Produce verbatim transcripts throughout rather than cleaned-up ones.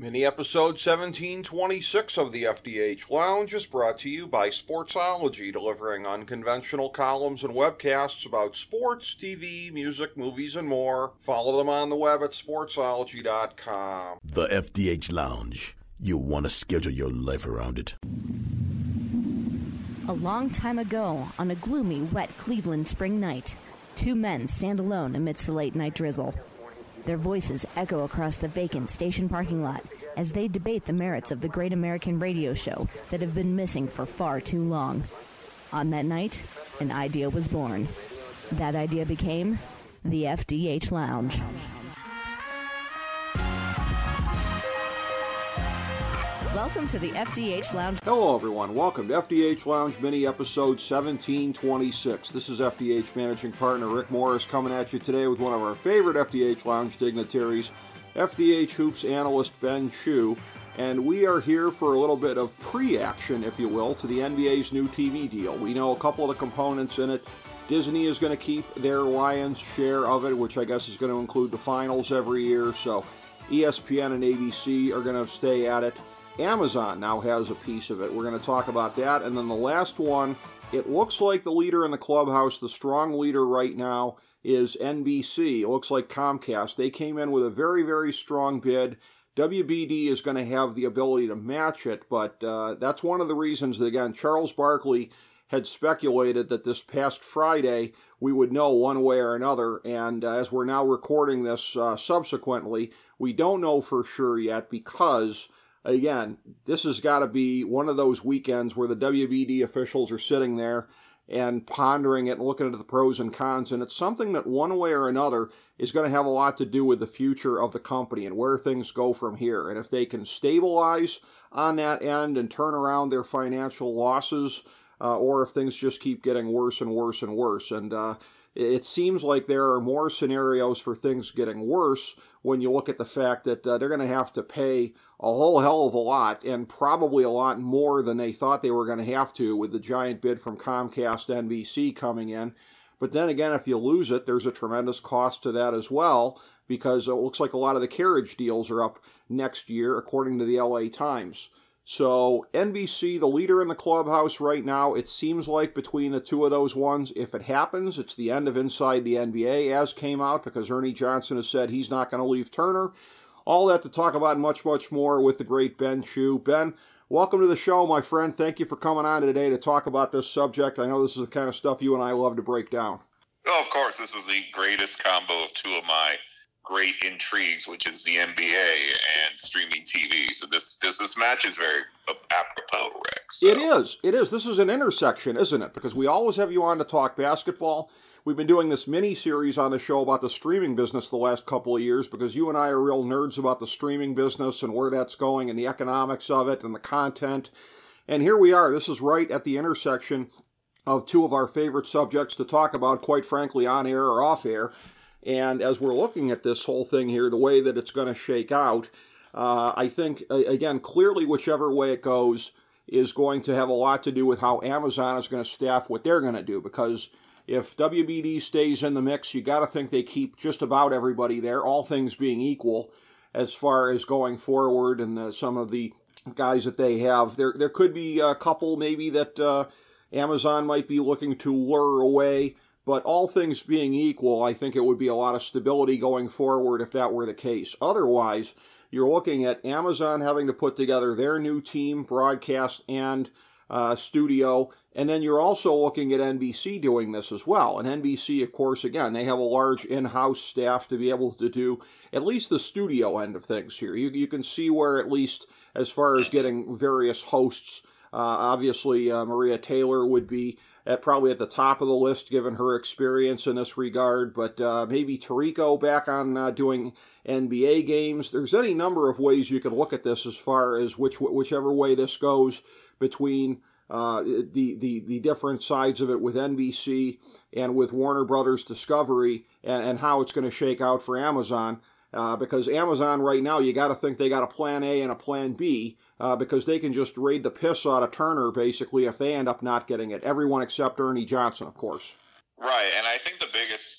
Mini episode seventeen twenty-six of the F D H Lounge is brought to you by Sportsology, delivering unconventional columns and webcasts about sports, T V, music, movies, and more. Follow them on the web at sportsology dot com. The F D H Lounge. You want to schedule your life around it. A long time ago, on a gloomy, wet Cleveland spring night, two men stand alone amidst the late-night drizzle. Their voices echo across the vacant station parking lot as they debate the merits of the great American radio show that have been missing for far too long. On that night, an idea was born. That idea became the F D H Lounge. Welcome to the F D H Lounge. Hello, everyone. Welcome to F D H Lounge Mini Episode seventeen twenty-six. This is F D H Managing Partner Rick Morris coming at you today with one of our favorite F D H Lounge dignitaries, F D H Hoops analyst Ben Chew, and we are here for a little bit of pre-action, if you will, to the N B A's new T V deal. We know a couple of the components in it. Disney is going to keep their lion's share of it, which I guess is going to include the finals every year, so E S P N and A B C are going to stay at it. Amazon now has a piece of it. We're going to talk about that. And then the last one, it looks like the leader in the clubhouse, the strong leader right now, is N B C. It looks like Comcast. They came in with a very, very strong bid. W B D is going to have the ability to match it, but uh, that's one of the reasons that, again, Charles Barkley had speculated that this past Friday we would know one way or another, and uh, as we're now recording this uh, subsequently, we don't know for sure yet because, again, this has got to be one of those weekends where the W B D officials are sitting there and pondering it and looking at the pros and cons, and it's something that one way or another is going to have a lot to do with the future of the company and where things go from here. And if they can stabilize on that end and turn around their financial losses, uh, or if things just keep getting worse and worse and worse. And uh, it seems like there are more scenarios for things getting worse when you look at the fact that uh, they're going to have to pay a whole hell of a lot, and probably a lot more than they thought they were going to have to with the giant bid from Comcast N B C coming in. But then again, if you lose it, there's a tremendous cost to that as well, because it looks like a lot of the carriage deals are up next year, according to the L A Times. So N B C, the leader in the clubhouse right now, it seems like between the two of those ones, if it happens, it's the end of Inside the N B A, as came out, because Ernie Johnson has said he's not going to leave Turner. All that to talk about and much, much more with the great Ben Chew. Ben, welcome to the show, my friend. Thank you for coming on today to talk about this subject. I know this is the kind of stuff you and I love to break down. Oh, of course. This is the greatest combo of two of my great intrigues, which is the N B A and streaming T V. So this this, this match is very apropos, Rick. So. It is. It is. This is an intersection, isn't it? Because we always have you on to talk basketball. We've been doing this mini-series on the show about the streaming business the last couple of years because you and I are real nerds about the streaming business and where that's going and the economics of it and the content. And here we are. This is right at the intersection of two of our favorite subjects to talk about, quite frankly, on air or off air. And as we're looking at this whole thing here, the way that it's going to shake out, uh, I think, again, clearly whichever way it goes is going to have a lot to do with how Amazon is going to staff what they're going to do, because if W B D stays in the mix, you got to think they keep just about everybody there, all things being equal, as far as going forward and uh, some of the guys that they have. There there could be a couple maybe that uh, Amazon might be looking to lure away, but all things being equal, I think it would be a lot of stability going forward if that were the case. Otherwise, you're looking at Amazon having to put together their new team, broadcast, and uh, studio. And then you're also looking at N B C doing this as well. And N B C, of course, again, they have a large in-house staff to be able to do at least the studio end of things here. You, you can see where, at least as far as getting various hosts, uh, obviously uh, Maria Taylor would be at probably at the top of the list given her experience in this regard. But uh, maybe Tirico back on uh, doing N B A games. There's any number of ways you can look at this as far as which whichever way this goes between Uh, the, the the different sides of it with N B C and with Warner Brothers Discovery, and, and how it's going to shake out for Amazon. Uh, because Amazon right now, you got to think they got a plan A and a plan B, uh, because they can just raid the piss out of Turner, basically, if they end up not getting it. Everyone except Ernie Johnson, of course. Right, and I think the biggest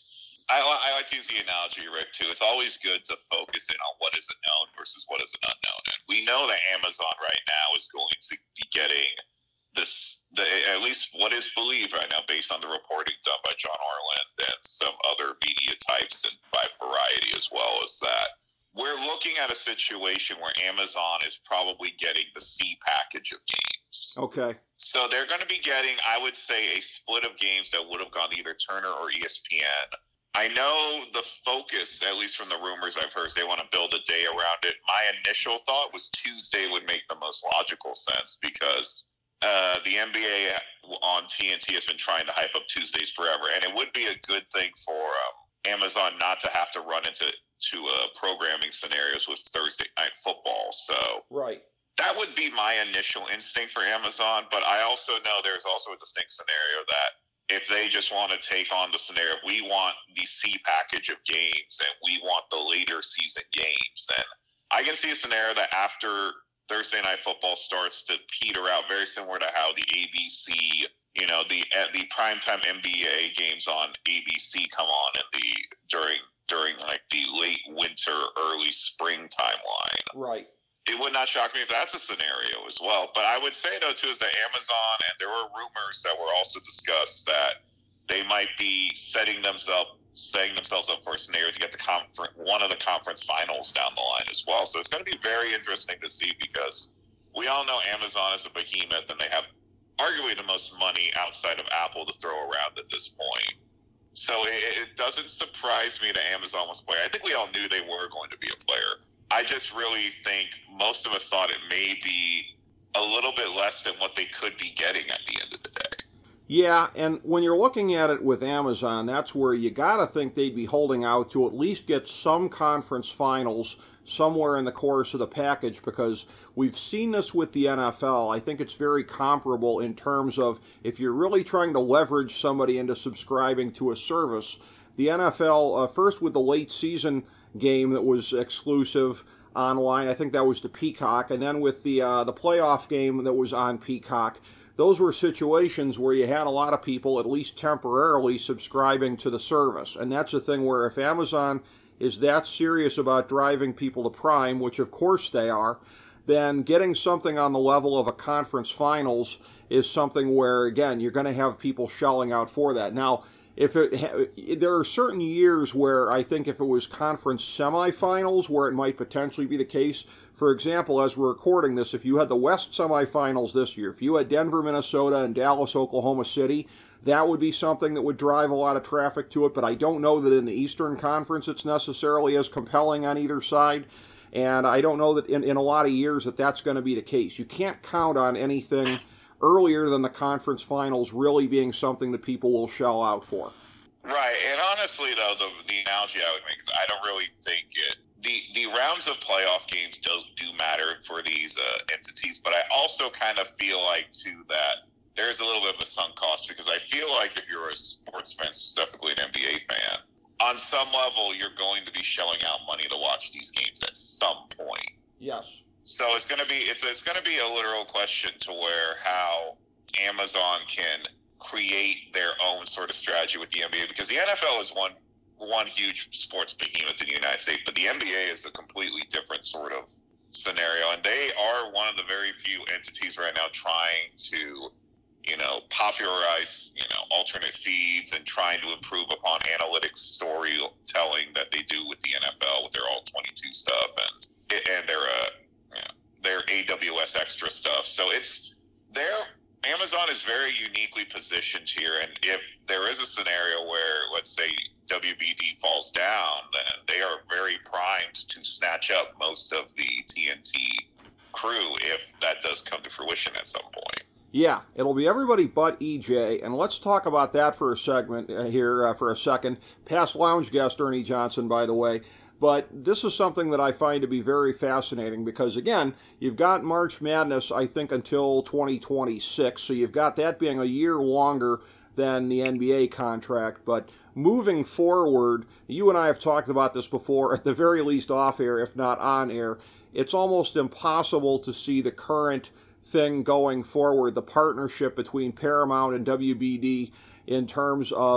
I, I like to use the analogy, Rick, too. It's always good to focus in on what is a known versus what is an unknown. And we know that Amazon right now is going to be getting this, the, at least what is believed right now, based on the reporting done by John Orland and some other media types and by Variety as well, is that we're looking at a situation where Amazon is probably getting the C package of games. Okay. So they're going to be getting, I would say, a split of games that would have gone to either Turner or E S P N. I know the focus, at least from the rumors I've heard, is they want to build a day around it. My initial thought was Tuesday would make the most logical sense because uh, the N B A on T N T has been trying to hype up Tuesdays forever, and it would be a good thing for um, Amazon not to have to run into to uh, programming scenarios with Thursday night football. So right. That would be my initial instinct for Amazon, but I also know there's also a distinct scenario that if they just want to take on the scenario, we want the C package of games and we want the later season games, then I can see a scenario that after Thursday Night Football starts to peter out, very similar to how the A B C, you know, the the primetime N B A games on A B C come on in the during during like the late winter, early spring timeline. Right. It would not shock me if that's a scenario as well. But I would say, though, too, is that Amazon, and there were rumors that were also discussed that they might be setting themselves setting themselves up for a scenario to get the conference, one of the conference finals down the line as well. So it's going to be very interesting to see because we all know Amazon is a behemoth and they have arguably the most money outside of Apple to throw around at this point. So it, it doesn't surprise me that Amazon was a player. I think we all knew they were going to be a player. I just really think most of us thought it may be a little bit less than what they could be getting at the end of the day. Yeah, and when you're looking at it with Amazon, that's where you got to think they'd be holding out to at least get some conference finals somewhere in the course of the package, because we've seen this with the N F L. I think it's very comparable in terms of if you're really trying to leverage somebody into subscribing to a service. The N F L, uh, first with the late season game that was exclusive online, I think that was to Peacock, and then with the uh, the playoff game that was on Peacock, those were situations where you had a lot of people, at least temporarily, subscribing to the service. And that's a thing where if Amazon is that serious about driving people to Prime, which of course they are, then getting something on the level of a conference finals is something where, again, you're going to have people shelling out for that. Now, if it, there are certain years where I think if it was conference semifinals where it might potentially be the case. For example, as we're recording this, if you had the West semifinals this year, if you had Denver, Minnesota, and Dallas, Oklahoma City, that would be something that would drive a lot of traffic to it. But I don't know that in the Eastern Conference it's necessarily as compelling on either side. And I don't know that in, in a lot of years that that's going to be the case. You can't count on anything earlier than the conference finals really being something that people will shell out for. Right, and honestly, though, the, the analogy I would make is I don't really think it. The, the rounds of playoff games do, do matter for these uh, entities, but I also kind of feel like, too, that there's a little bit of a sunk cost, because I feel like if you're a sports fan, specifically an N B A fan, on some level you're going to be shelling out money to watch these games at some point. Yes. So it's going to be it's it's going to be a literal question to where how Amazon can create their own sort of strategy with the N B A, because the N F L is one one huge sports behemoth in the United States, but the N B A is a completely different sort of scenario, and they are one of the very few entities right now trying to, you know, popularize, you know, alternate feeds and trying to improve upon analytics storytelling that they do with the N F L with their all twenty-two stuff and and their uh, you know, their A W S extra stuff. So it's their Amazon is very uniquely positioned here, and if there is a scenario where, let's say, W B D falls down, then they are very primed to snatch up most of the T N T crew if that does come to fruition at some point. Yeah, it'll be everybody but E J, and let's talk about that for a segment uh, here uh, for a second. Past lounge guest Ernie Johnson, by the way. But this is something that I find to be very fascinating because, again, you've got March Madness, I think, until twenty twenty-six, so you've got that being a year longer than the N B A contract. But moving forward, you and I have talked about this before, at the very least off air, if not on air, it's almost impossible to see the current thing going forward, the partnership between Paramount and W B D in terms of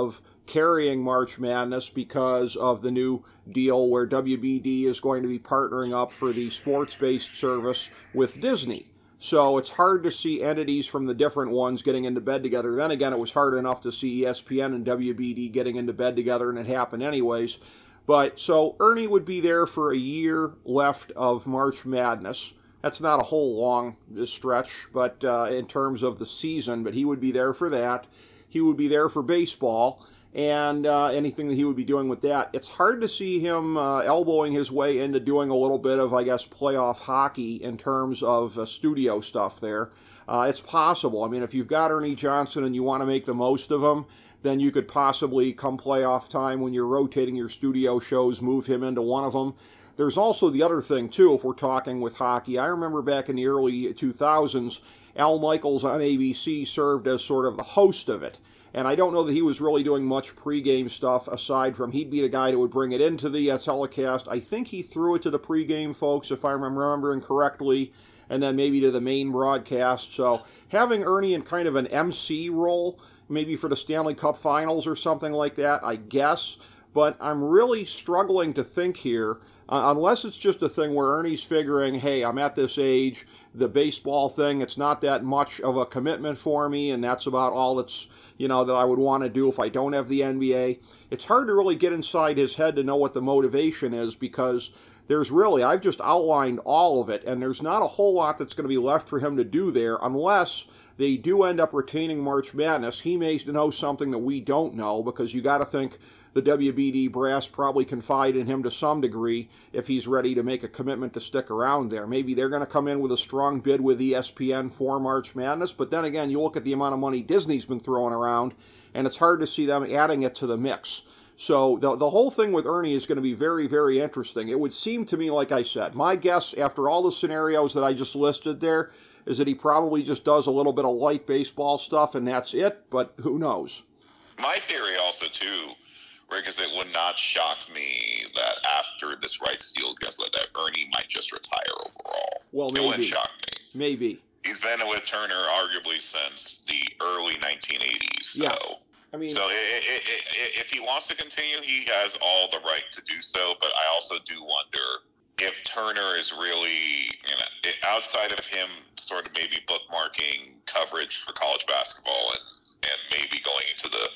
carrying March Madness because of the new deal where W B D is going to be partnering up for the sports-based service with Disney. So it's hard to see entities from the different ones getting into bed together. Then again, it was hard enough to see E S P N and W B D getting into bed together, and it happened anyways. But so Ernie would be there for a year left of March Madness. That's not a whole long stretch, but uh, in terms of the season, but he would be there for that. He would be there for baseball and uh, anything that he would be doing with that. It's hard to see him uh, elbowing his way into doing a little bit of, I guess, playoff hockey in terms of uh, studio stuff there. Uh, it's possible. I mean, if you've got Ernie Johnson and you want to make the most of him, then you could possibly, come playoff time when you're rotating your studio shows, move him into one of them. There's also the other thing, too, if we're talking with hockey. I remember back in the early two thousands, Al Michaels on A B C served as sort of the host of it. And I don't know that he was really doing much pregame stuff aside from he'd be the guy that would bring it into the uh, telecast. I think he threw it to the pregame folks, if I'm remembering correctly, and then maybe to the main broadcast. So having Ernie in kind of an M C role, maybe for the Stanley Cup Finals or something like that, I guess. But I'm really struggling to think here, uh, unless it's just a thing where Ernie's figuring, hey, I'm at this age, the baseball thing, it's not that much of a commitment for me, and that's about all that's, you know, that I would want to do if I don't have the N B A. It's hard to really get inside his head to know what the motivation is, because there's really, I've just outlined all of it, and there's not a whole lot that's going to be left for him to do there, unless they do end up retaining March Madness. He may know something that we don't know, because you got to think the W B D brass probably confide in him to some degree if he's ready to make a commitment to stick around there. Maybe they're going to come in with a strong bid with E S P N for March Madness, but then again, you look at the amount of money Disney's been throwing around, and it's hard to see them adding it to the mix. So the, the whole thing with Ernie is going to be very, very interesting. It would seem to me, like I said, my guess after all the scenarios that I just listed there is that he probably just does a little bit of light baseball stuff, and that's it, but who knows? My theory also, too, Rick, is it would not shock me that after this rights deal gets let, that Ernie might just retire overall. Well, maybe. It wouldn't shock me. Maybe. He's been with Turner arguably since the early nineteen eighties. So. Yes. I mean, so it, it, it, if he wants to continue, he has all the right to do so, but I also do wonder if Turner is really, you know, outside of him sort of maybe bookmarking coverage for college basketball and, and maybe going into the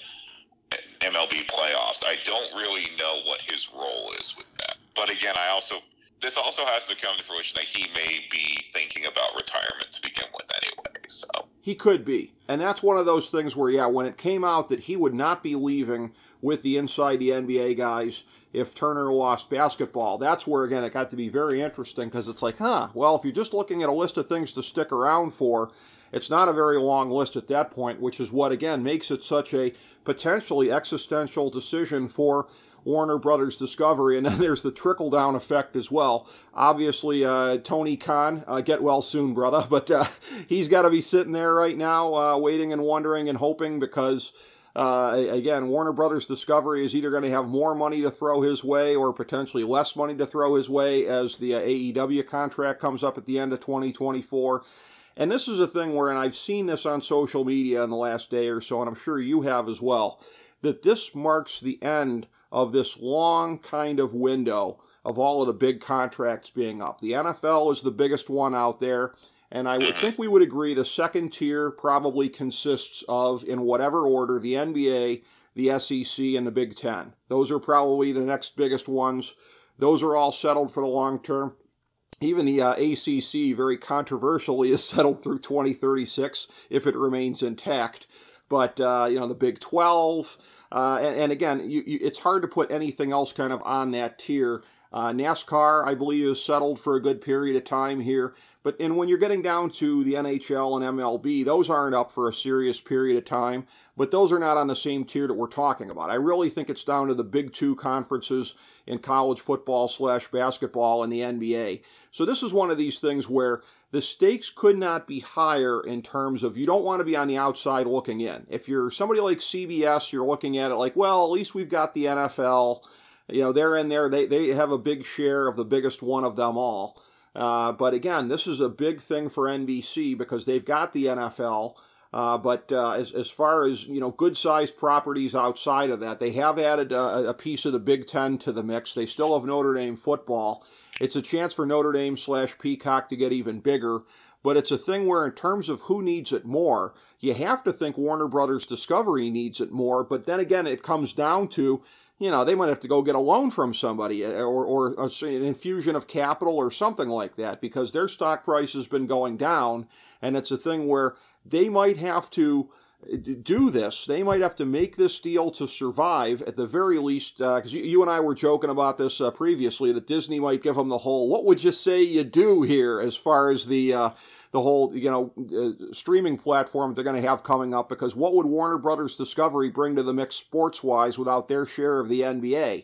M L B playoffs, I don't really know what his role is with that. But again, I also, this also has to come to fruition that he may be thinking about retirement to begin with anyway, so. He could be. And that's one of those things where, yeah, when it came out that he would not be leaving with the Inside the N B A guys if Turner lost basketball, that's where, again, it got to be very interesting, because it's like, huh, well, if you're just looking at a list of things to stick around for, it's not a very long list at that point, which is what, again, makes it such a potentially existential decision for Warner Brothers Discovery. And then there's the trickle-down effect as well. Obviously, uh, Tony Khan, uh, get well soon, brother, but uh, he's got to be sitting there right now uh, waiting and wondering and hoping, because, uh, again, Warner Brothers Discovery is either going to have more money to throw his way or potentially less money to throw his way as the uh, A E W contract comes up at the end of twenty twenty-four. And this is a thing where, and I've seen this on social media in the last day or so, and I'm sure you have as well, that this marks the end of this long kind of window of all of the big contracts being up. The N F L is the biggest one out there, and I would think we would agree the second tier probably consists of, in whatever order, the N B A, the S E C, and the Big Ten. Those are probably the next biggest ones. Those are all settled for the long term. Even the uh, A C C, very controversially, is settled through twenty thirty-six if it remains intact. But, uh, you know, the Big twelve, uh, and, and again, you, you, it's hard to put anything else kind of on that tier. Uh, NASCAR, I believe, is settled for a good period of time here. But and when you're getting down to the N H L and M L B, those aren't up for a serious period of time. But those are not on the same tier that we're talking about. I really think it's down to the big two conferences in college football slash basketball and the N B A. So this is one of these things where the stakes could not be higher in terms of you don't want to be on the outside looking in. If you're somebody like C B S, you're looking at it like, well, at least we've got the N F L. You know, they're in there. They, they have a big share of the biggest one of them all. Uh, but again, this is a big thing for N B C because they've got the N F L. Uh, but uh, as as far as, you know, good-sized properties outside of that, they have added a, a piece of the Big Ten to the mix. They still have Notre Dame football. It's a chance for Notre Dame slash Peacock to get even bigger. But it's a thing where, in terms of who needs it more, you have to think Warner Brothers Discovery needs it more. But then again, it comes down to, you know, they might have to go get a loan from somebody or, or an infusion of capital or something like that, because their stock price has been going down. And it's a thing where they might have to do this. They might have to make this deal to survive at the very least, because uh, you, you and I were joking about this uh, previously, that Disney might give them the whole, what would you say you do here, as far as the uh, the whole, you know, uh, streaming platform they're going to have coming up, because what would Warner Brothers Discovery bring to the mix sports-wise without their share of the N B A?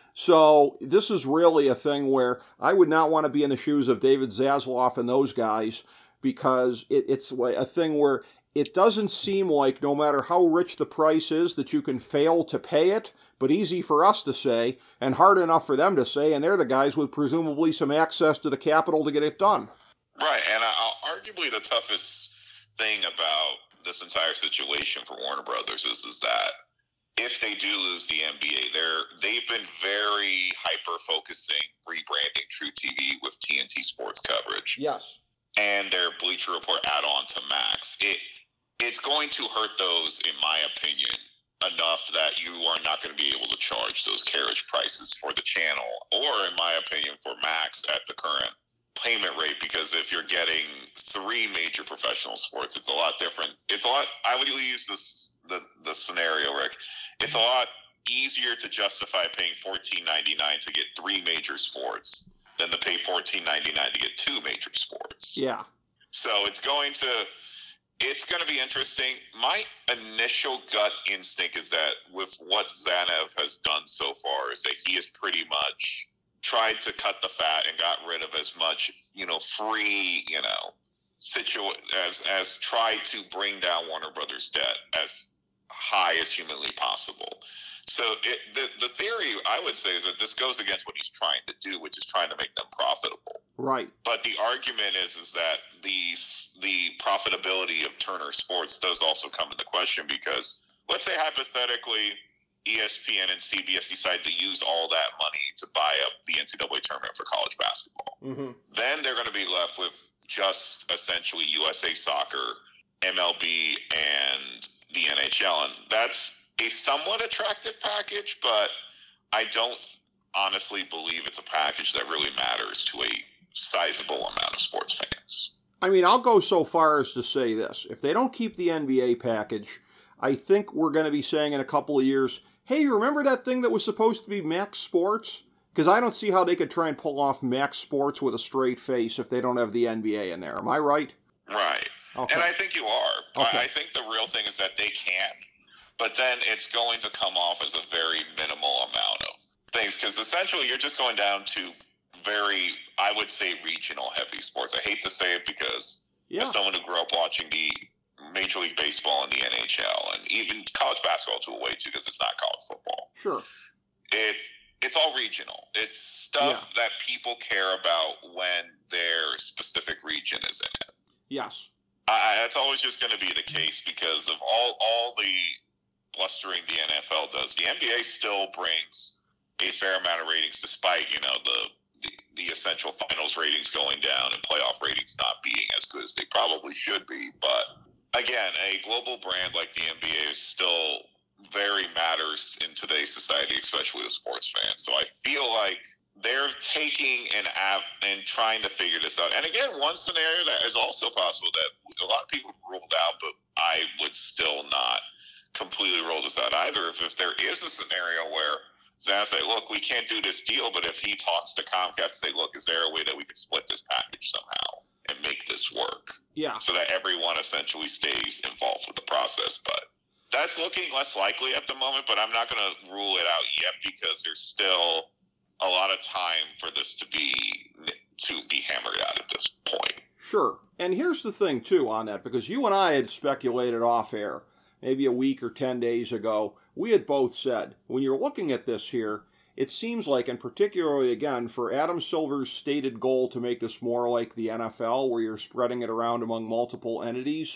So this is really a thing where I would not want to be in the shoes of David Zaslav and those guys, because it, it's a thing where it doesn't seem like, no matter how rich the price is, that you can fail to pay it, but easy for us to say, and hard enough for them to say, and they're the guys with presumably some access to the capital to get it done. Right, and uh, arguably the toughest thing about this entire situation for Warner Brothers is, is that if they do lose the N B A, they're, they've been very hyper-focusing, rebranding True T V with T N T Sports coverage. Yes. And their Bleacher Report add-on to Max. It It's going to hurt those, in my opinion, enough that you are not going to be able to charge those carriage prices for the channel, or, in my opinion, for Max at the current payment rate, because if you're getting three major professional sports, it's a lot different. It's a lot, I would use this, the, the scenario, Rick. It's a lot easier to justify paying fourteen ninety-nine to get three major sports than to pay fourteen ninety-nine to get two major sports. Yeah. So it's going to, it's going to be interesting. My initial gut instinct is that with what Zanev has done so far is that he has pretty much tried to cut the fat and got rid of as much, you know, free, you know, situ as as tried to bring down Warner Brothers debt as high as humanly possible. So it, the the theory, I would say, is that this goes against what he's trying to do, which is trying to make them profitable. Right. But the argument is is that the the profitability of Turner Sports does also come into question, because let's say hypothetically E S P N and C B S decide to use all that money to buy up the N C double A tournament for college basketball. Mm-hmm. Then they're going to be left with just essentially U S A Soccer, M L B, and the N H L. And that's a somewhat attractive package, but I don't honestly believe it's a package that really matters to a sizable amount of sports fans. I mean, I'll go so far as to say this. If they don't keep the N B A package, I think we're going to be saying in a couple of years, hey, remember that thing that was supposed to be Max Sports? Because I don't see how they could try and pull off Max Sports with a straight face if they don't have the N B A in there. Am I right? Right. Okay. And I think you are. Okay. I think the real thing is that they can, but then it's going to come off as a very minimal amount of things, because essentially you're just going down to very, I would say, regional heavy sports. I hate to say it, because yeah. as someone who grew up watching the Major League Baseball and the N H L, and even college basketball to a way too, because it's not college football. Sure. It's it's all regional. It's stuff yeah. that people care about when their specific region is in it. Yes. I, that's always just going to be the case, because of all all the blustering the N F L does. The N B A still brings a fair amount of ratings, despite, you know, the the, the essential finals ratings going down and playoff ratings not being as good as they probably should be. But again, a global brand like the N B A is still very matters in today's society, especially the sports fans. So I feel like they're taking an app and trying to figure this out. And again, one scenario that is also possible that a lot of people ruled out, but I would still not completely rule this out either. If, if there is a scenario where Zan say, look, we can't do this deal, but if he talks to Comcast, say, look, is there a way that we can split this package somehow and make this work? Yeah. So that everyone essentially stays involved with the process. But that's looking less likely at the moment, but I'm not going to rule it out yet, because there's still a lot of time for this to be to be hammered out at this point. Sure. And here's the thing, too, on that, because you and I had speculated off air maybe a week or ten days ago. We had both said, when you're looking at this here, it seems like, and particularly, again, for Adam Silver's stated goal to make this more like the N F L, where you're spreading it around among multiple entities,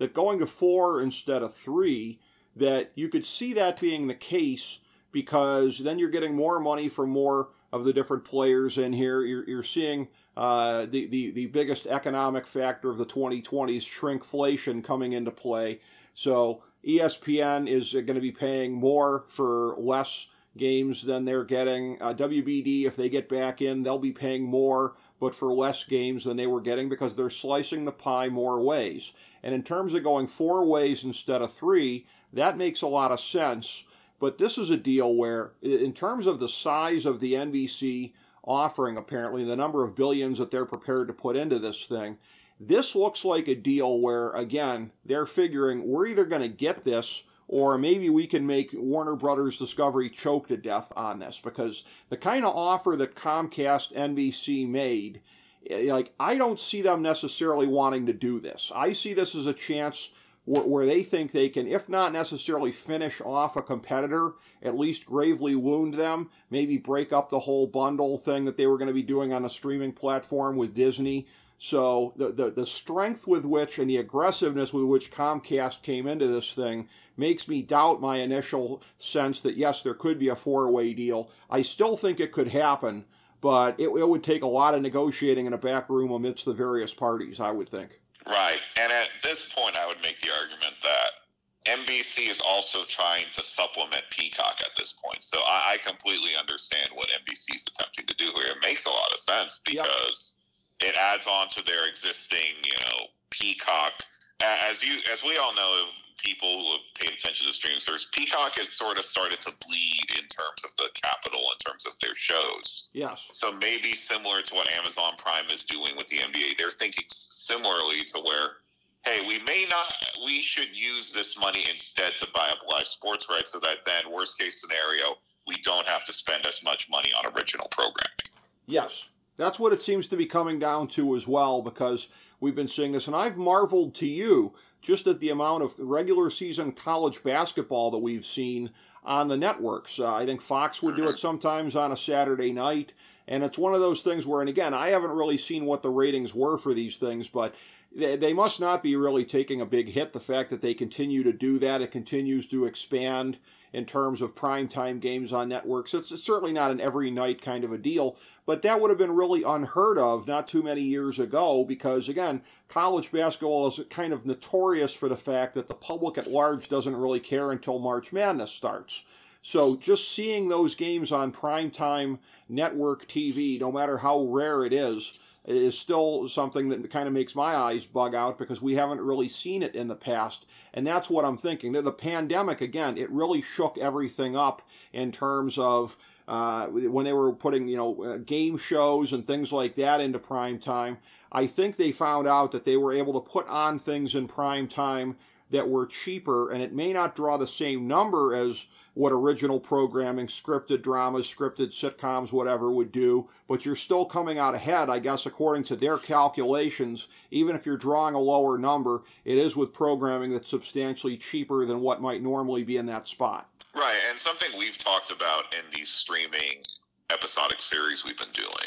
that going to four instead of three, that you could see that being the case, because then you're getting more money for more of the different players in here. You're, you're seeing uh, the, the, the biggest economic factor of the twenty twenties, shrinkflation, coming into play. So E S P N is going to be paying more for less games than they're getting. Uh, W B D, if they get back in, they'll be paying more, but for less games than they were getting, because they're slicing the pie more ways. And in terms of going four ways instead of three, that makes a lot of sense. But this is a deal where, in terms of the size of the N B C offering, apparently, the number of billions that they're prepared to put into this thing, this looks like a deal where, again, they're figuring we're either going to get this, or maybe we can make Warner Brothers Discovery choke to death on this, because the kind of offer that Comcast N B C made, like, I don't see them necessarily wanting to do this. I see this as a chance where, where they think they can, if not necessarily finish off a competitor, at least gravely wound them, maybe break up the whole bundle thing that they were going to be doing on a streaming platform with Disney. So the, the, the strength with which and the aggressiveness with which Comcast came into this thing makes me doubt my initial sense that, yes, there could be a four-way deal. I still think it could happen, but it, it would take a lot of negotiating in a back room amidst the various parties, I would think. Right. And at this point, I would make the argument that N B C is also trying to supplement Peacock at this point. So I, I completely understand what N B C is attempting to do here. It makes a lot of sense, because yep. it adds on to their existing, you know, Peacock. As you, as we all know, people who have paid attention to streaming service, Peacock has sort of started to bleed in terms of the capital, in terms of their shows. Yes. So maybe similar to what Amazon Prime is doing with the N B A, they're thinking similarly to where, hey, we may not, we should use this money instead to buy up live sports rights, so that then, worst case scenario, we don't have to spend as much money on original programming. Yes. That's what it seems to be coming down to as well, because we've been seeing this, and I've marveled to you just at the amount of regular season college basketball that we've seen on the networks. Uh, I think Fox would do it sometimes on a Saturday night, and it's one of those things where, and again, I haven't really seen what the ratings were for these things, but they, they must not be really taking a big hit, the fact that they continue to do that. It continues to expand in terms of primetime games on networks. It's, it's certainly not an every night kind of a deal, but that would have been really unheard of not too many years ago, because, again, college basketball is kind of notorious for the fact that the public at large doesn't really care until March Madness starts. So just seeing those games on primetime network T V, no matter how rare it is, is still something that kind of makes my eyes bug out, because we haven't really seen it in the past. And that's what I'm thinking. The pandemic, again, it really shook everything up in terms of uh, when they were putting, you know, game shows and things like that into prime time. I think they found out that they were able to put on things in prime time that were cheaper, and it may not draw the same number as what original programming, scripted dramas, scripted sitcoms, whatever would do, but you're still coming out ahead, I guess, according to their calculations. Even if you're drawing a lower number, it is with programming that's substantially cheaper than what might normally be in that spot. Right, and something we've talked about in these streaming episodic series we've been doing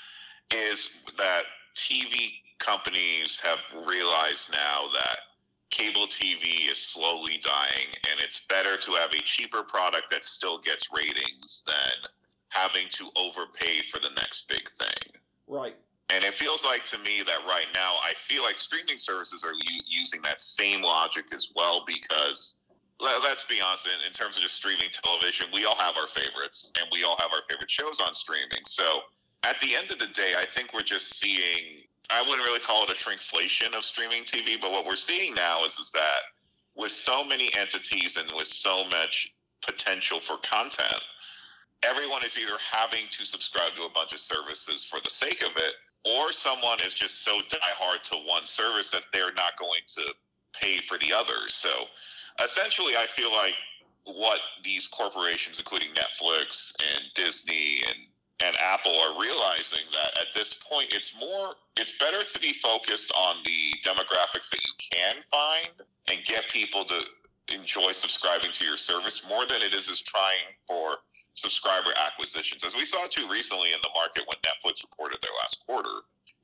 is that T V companies have realized now that cable T V is slowly dying, and it's better to have a cheaper product that still gets ratings than having to overpay for the next big thing. Right. And it feels like to me that right now, I feel like streaming services are u- using that same logic as well, because let, let's be honest, in, in terms of just streaming television, we all have our favorites, and we all have our favorite shows on streaming. So at the end of the day, I think we're just seeing, I wouldn't really call it a shrinkflation of streaming T V, but what we're seeing now is, is that with so many entities and with so much potential for content, everyone is either having to subscribe to a bunch of services for the sake of it, or someone is just so diehard to one service that they're not going to pay for the others. So essentially, I feel like what these corporations, including Netflix and Disney and and Apple, are realizing that at this point, it's more, it's better to be focused on the demographics that you can find and get people to enjoy subscribing to your service more than it is is trying for subscriber acquisitions. As we saw too recently in the market when Netflix reported their last quarter,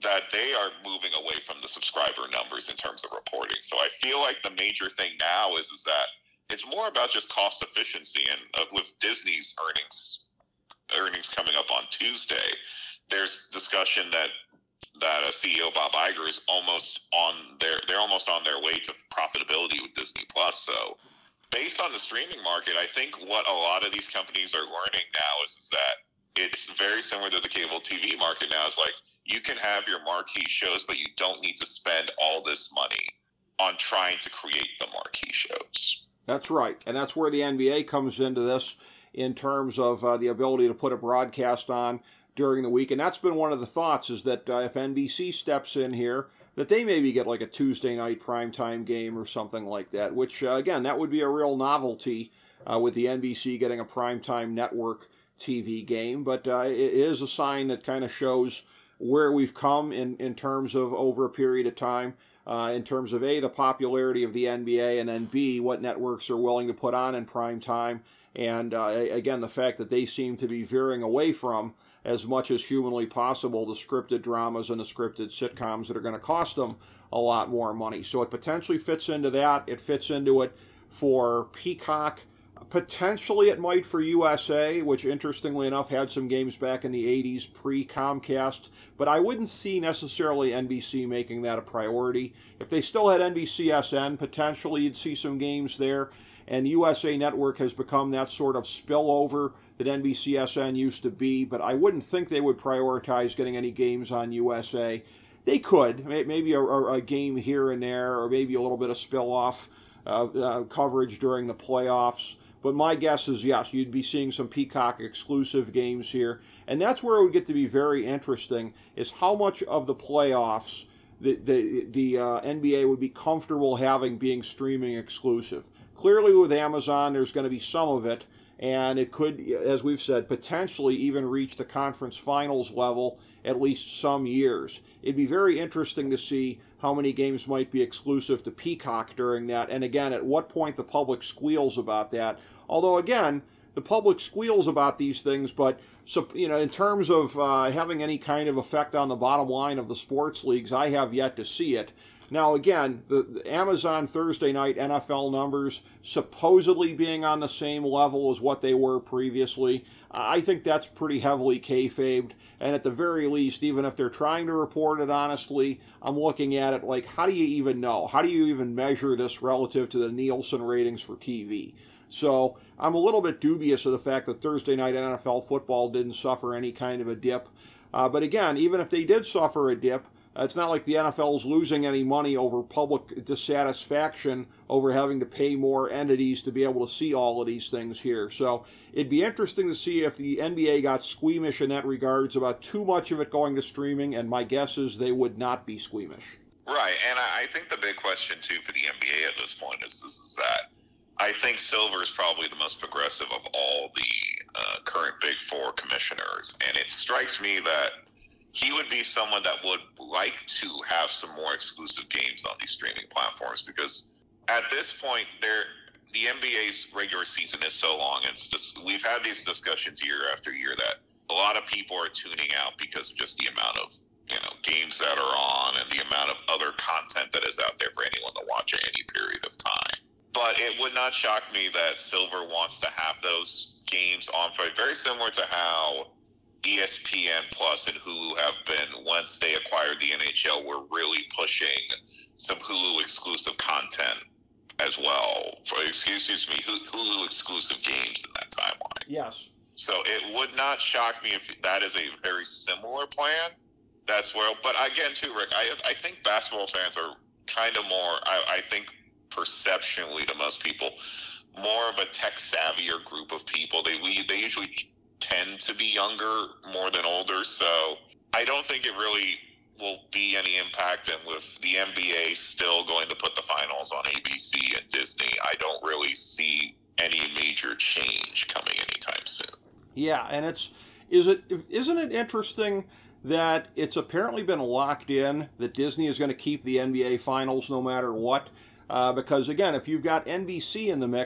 that they are moving away from the subscriber numbers in terms of reporting. So I feel like the major thing now is is that it's more about just cost efficiency. And uh, with Disney's earnings earnings coming up on Tuesday, there's discussion that that uh, C E O Bob Iger is almost on their they're almost on their way to profitability with Disney Plus. So based on the streaming market, I think what a lot of these companies are learning now is, is that it's very similar to the cable T V market now. It's like you can have your marquee shows, but you don't need to spend all this money on trying to create the marquee shows. That's right. And that's where the N B A comes into this in terms of uh, the ability to put a broadcast on during the week. And that's been one of the thoughts, is that uh, if N B C steps in here, that they maybe get like a Tuesday night primetime game or something like that, which, uh, again, that would be a real novelty uh, with the N B C getting a primetime network T V game. But uh, it is a sign that kind of shows where we've come in, in terms of over a period of time, uh, in terms of A, the popularity of the N B A, and then B, what networks are willing to put on in prime time. And uh, again, the fact that they seem to be veering away from, as much as humanly possible, the scripted dramas and the scripted sitcoms that are going to cost them a lot more money. So it potentially fits into that. It fits into it for Peacock. Potentially it might for U S A, which interestingly enough had some games back in the eighties pre-Comcast, but I wouldn't see necessarily N B C making that a priority. If they still had N B C S N, potentially you'd see some games there, and U S A Network has become that sort of spillover that N B C S N used to be, but I wouldn't think they would prioritize getting any games on U S A. They could, maybe a, a game here and there, or maybe a little bit of spill-off uh, uh, coverage during the playoffs. But my guess is, yes, you'd be seeing some Peacock exclusive games here. And that's where it would get to be very interesting, is how much of the playoffs the, the, the uh, N B A would be comfortable having being streaming exclusive. Clearly with Amazon, there's going to be some of it, and it could, as we've said, potentially even reach the conference finals level at least some years. It'd be very interesting to see how many games might be exclusive to Peacock during that, and again, at what point the public squeals about that. Although, again, the public squeals about these things, but so, you know, in terms of uh, having any kind of effect on the bottom line of the sports leagues, I have yet to see it. Now, again, the, the Amazon Thursday night N F L numbers supposedly being on the same level as what they were previously, I think that's pretty heavily kayfabed. And at the very least, even if they're trying to report it honestly, I'm looking at it like, how do you even know? How do you even measure this relative to the Nielsen ratings for T V? So I'm a little bit dubious of the fact that Thursday night N F L football didn't suffer any kind of a dip. Uh, but again, even if they did suffer a dip, it's not like the N F L is losing any money over public dissatisfaction over having to pay more entities to be able to see all of these things here. So it'd be interesting to see if the N B A got squeamish in that regards about too much of it going to streaming, and my guess is they would not be squeamish. Right, and I think the big question, too, for the N B A at this point is, is, is that I think Silver is probably the most progressive of all the uh, current Big Four commissioners, and it strikes me that he would be someone that would like to have some more exclusive games on these streaming platforms, because at this point, there the N B A's regular season is so long. It's just, we've had these discussions year after year that a lot of people are tuning out because of just the amount of, you know, games that are on and the amount of other content that is out there for anyone to watch at any period of time. But it would not shock me that Silver wants to have those games on, very similar to how E S P N Plus and Hulu have been, once they acquired the N H L, were really pushing some Hulu exclusive content as well. For, excuse me, Hulu exclusive games in that timeline. Yes. So it would not shock me if that is a very similar plan. That's where, but again, too, Rick, I I think basketball fans are kind of more, I, I think, perceptionally to most people, more of a tech savvier group of people. They we they usually tend to be younger more than older, so I don't think it really will be any impact. And with the N B A still going to put the finals on A B C and Disney, I don't really see any major change coming anytime soon. Yeah, and it's is it isn't it interesting that it's apparently been locked in that Disney is going to keep the N B A finals no matter what? Uh, because again, if you've got N B C in the mix,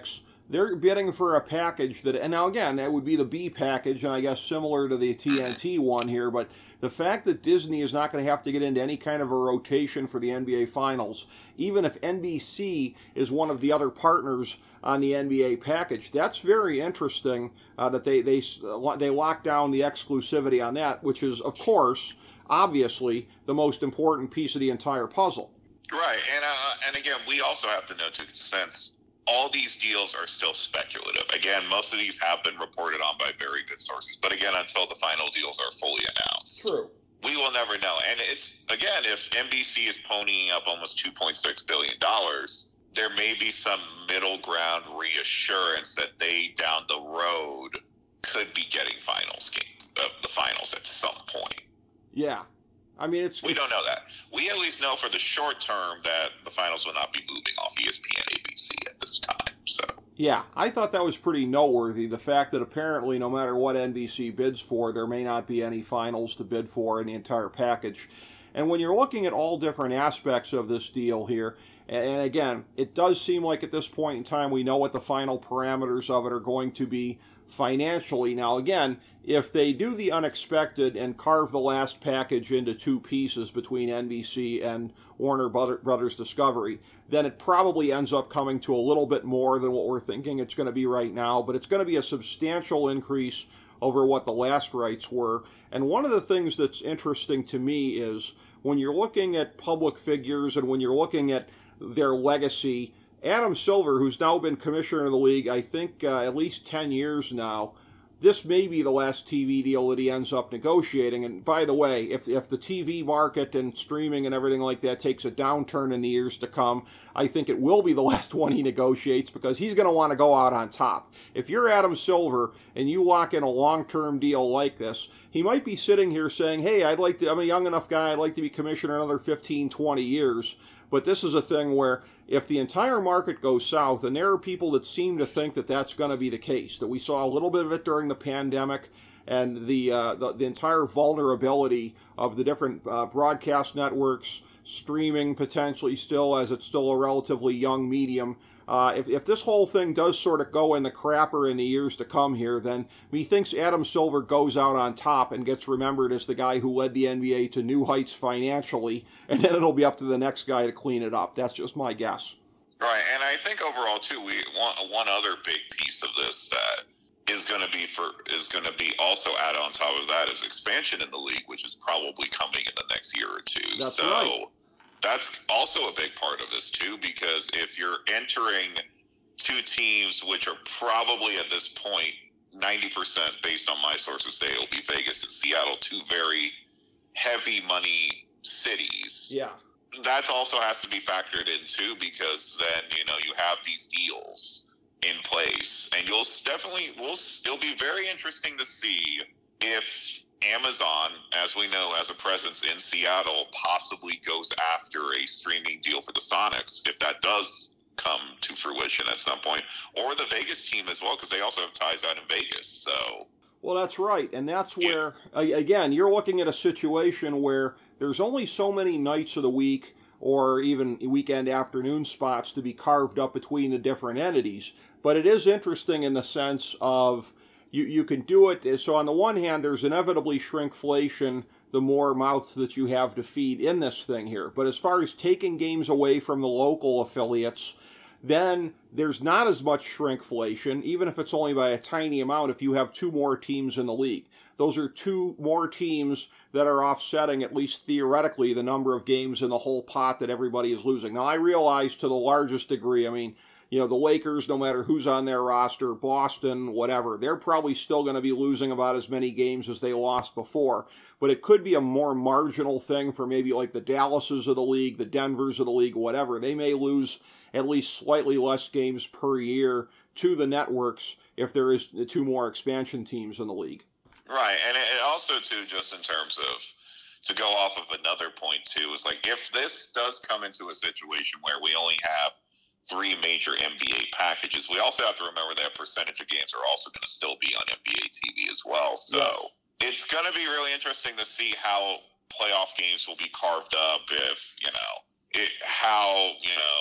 they're bidding for a package that, and now again, that would be the B package, and I guess similar to the T N T one here, but the fact that Disney is not going to have to get into any kind of a rotation for the N B A Finals, even if N B C is one of the other partners on the N B A package, that's very interesting uh, that they, they, they lock down the exclusivity on that, which is, of course, obviously, the most important piece of the entire puzzle. Right, and uh, and again, we also have to know, too, since all these deals are still speculative. Again, most of these have been reported on by very good sources, but again, until the final deals are fully announced, true, we will never know. And it's, again, if N B C is ponying up almost two point six billion dollars, there may be some middle ground reassurance that they, down the road, could be getting finals game, uh, the finals at some point. Yeah. I mean, it's... We it's, don't know that. We at least know for the short term that the finals will not be moving off E S P N A B C at this time. So yeah, I thought that was pretty noteworthy, the fact that apparently no matter what N B C bids for, there may not be any finals to bid for in the entire package. And when you're looking at all different aspects of this deal here, and again, it does seem like at this point in time we know what the final parameters of it are going to be financially. Now again, if they do the unexpected and carve the last package into two pieces between N B C and Warner Brothers Discovery, then it probably ends up coming to a little bit more than what we're thinking it's going to be right now, but it's going to be a substantial increase over what the last rights were. And one of the things that's interesting to me is when you're looking at public figures and when you're looking at their legacy, Adam Silver, who's now been commissioner of the league, I think uh, at least ten years now, this may be the last T V deal that he ends up negotiating. And by the way, if if the T V market and streaming and everything like that takes a downturn in the years to come, I think it will be the last one he negotiates because he's going to want to go out on top. If you're Adam Silver and you lock in a long-term deal like this, he might be sitting here saying, hey, I'd like to, I'm a young enough guy, I'd like to be commissioner another fifteen, twenty years. But this is a thing where if the entire market goes south, and there are people that seem to think that that's going to be the case, that we saw a little bit of it during the pandemic and the uh, the, the entire vulnerability of the different uh, broadcast networks, streaming potentially still, as it's still a relatively young medium. Uh, if, if this whole thing does sort of go in the crapper in the years to come here, then methinks Adam Silver goes out on top and gets remembered as the guy who led the N B A to new heights financially, and then it'll be up to the next guy to clean it up. That's just my guess. Right, and I think overall too, we want one other big piece of this that is going to be for is going to be also add on top of that is expansion in the league, which is probably coming in the next year or two. That's so, right. That's also a big part of this, too, because if you're entering two teams which are probably at this point ninety percent, based on my sources, say it'll be Vegas and Seattle, two very heavy money cities. Yeah. That also has to be factored in, too, because then, you know, you have these deals in place. And you'll definitely, will it'll be very interesting to see if Amazon, as we know, has a presence in Seattle, possibly goes after a streaming deal for the Sonics, if that does come to fruition at some point, or the Vegas team as well, because they also have ties out in Vegas. So, well, that's right, and that's where, yeah. again, you're looking at a situation where there's only so many nights of the week or even weekend afternoon spots to be carved up between the different entities, but it is interesting in the sense of You you can do it. So on the one hand, there's inevitably shrinkflation the more mouths that you have to feed in this thing here. But as far as taking games away from the local affiliates, then there's not as much shrinkflation, even if it's only by a tiny amount if you have two more teams in the league. Those are two more teams that are offsetting, at least theoretically, the number of games in the whole pot that everybody is losing. Now, I realize to the largest degree, I mean, you know, the Lakers, no matter who's on their roster, Boston, whatever, they're probably still going to be losing about as many games as they lost before. But it could be a more marginal thing for maybe like the Dallases of the league, the Denvers of the league, whatever. They may lose at least slightly less games per year to the networks if there is two more expansion teams in the league. Right, and it also, too, just in terms of, to go off of another point, too, is like if this does come into a situation where we only have three major N B A packages, we also have to remember that percentage of games are also going to still be on N B A T V as well. So yes. It's going to be really interesting to see how playoff games will be carved up, if, you know, it, how, you know, if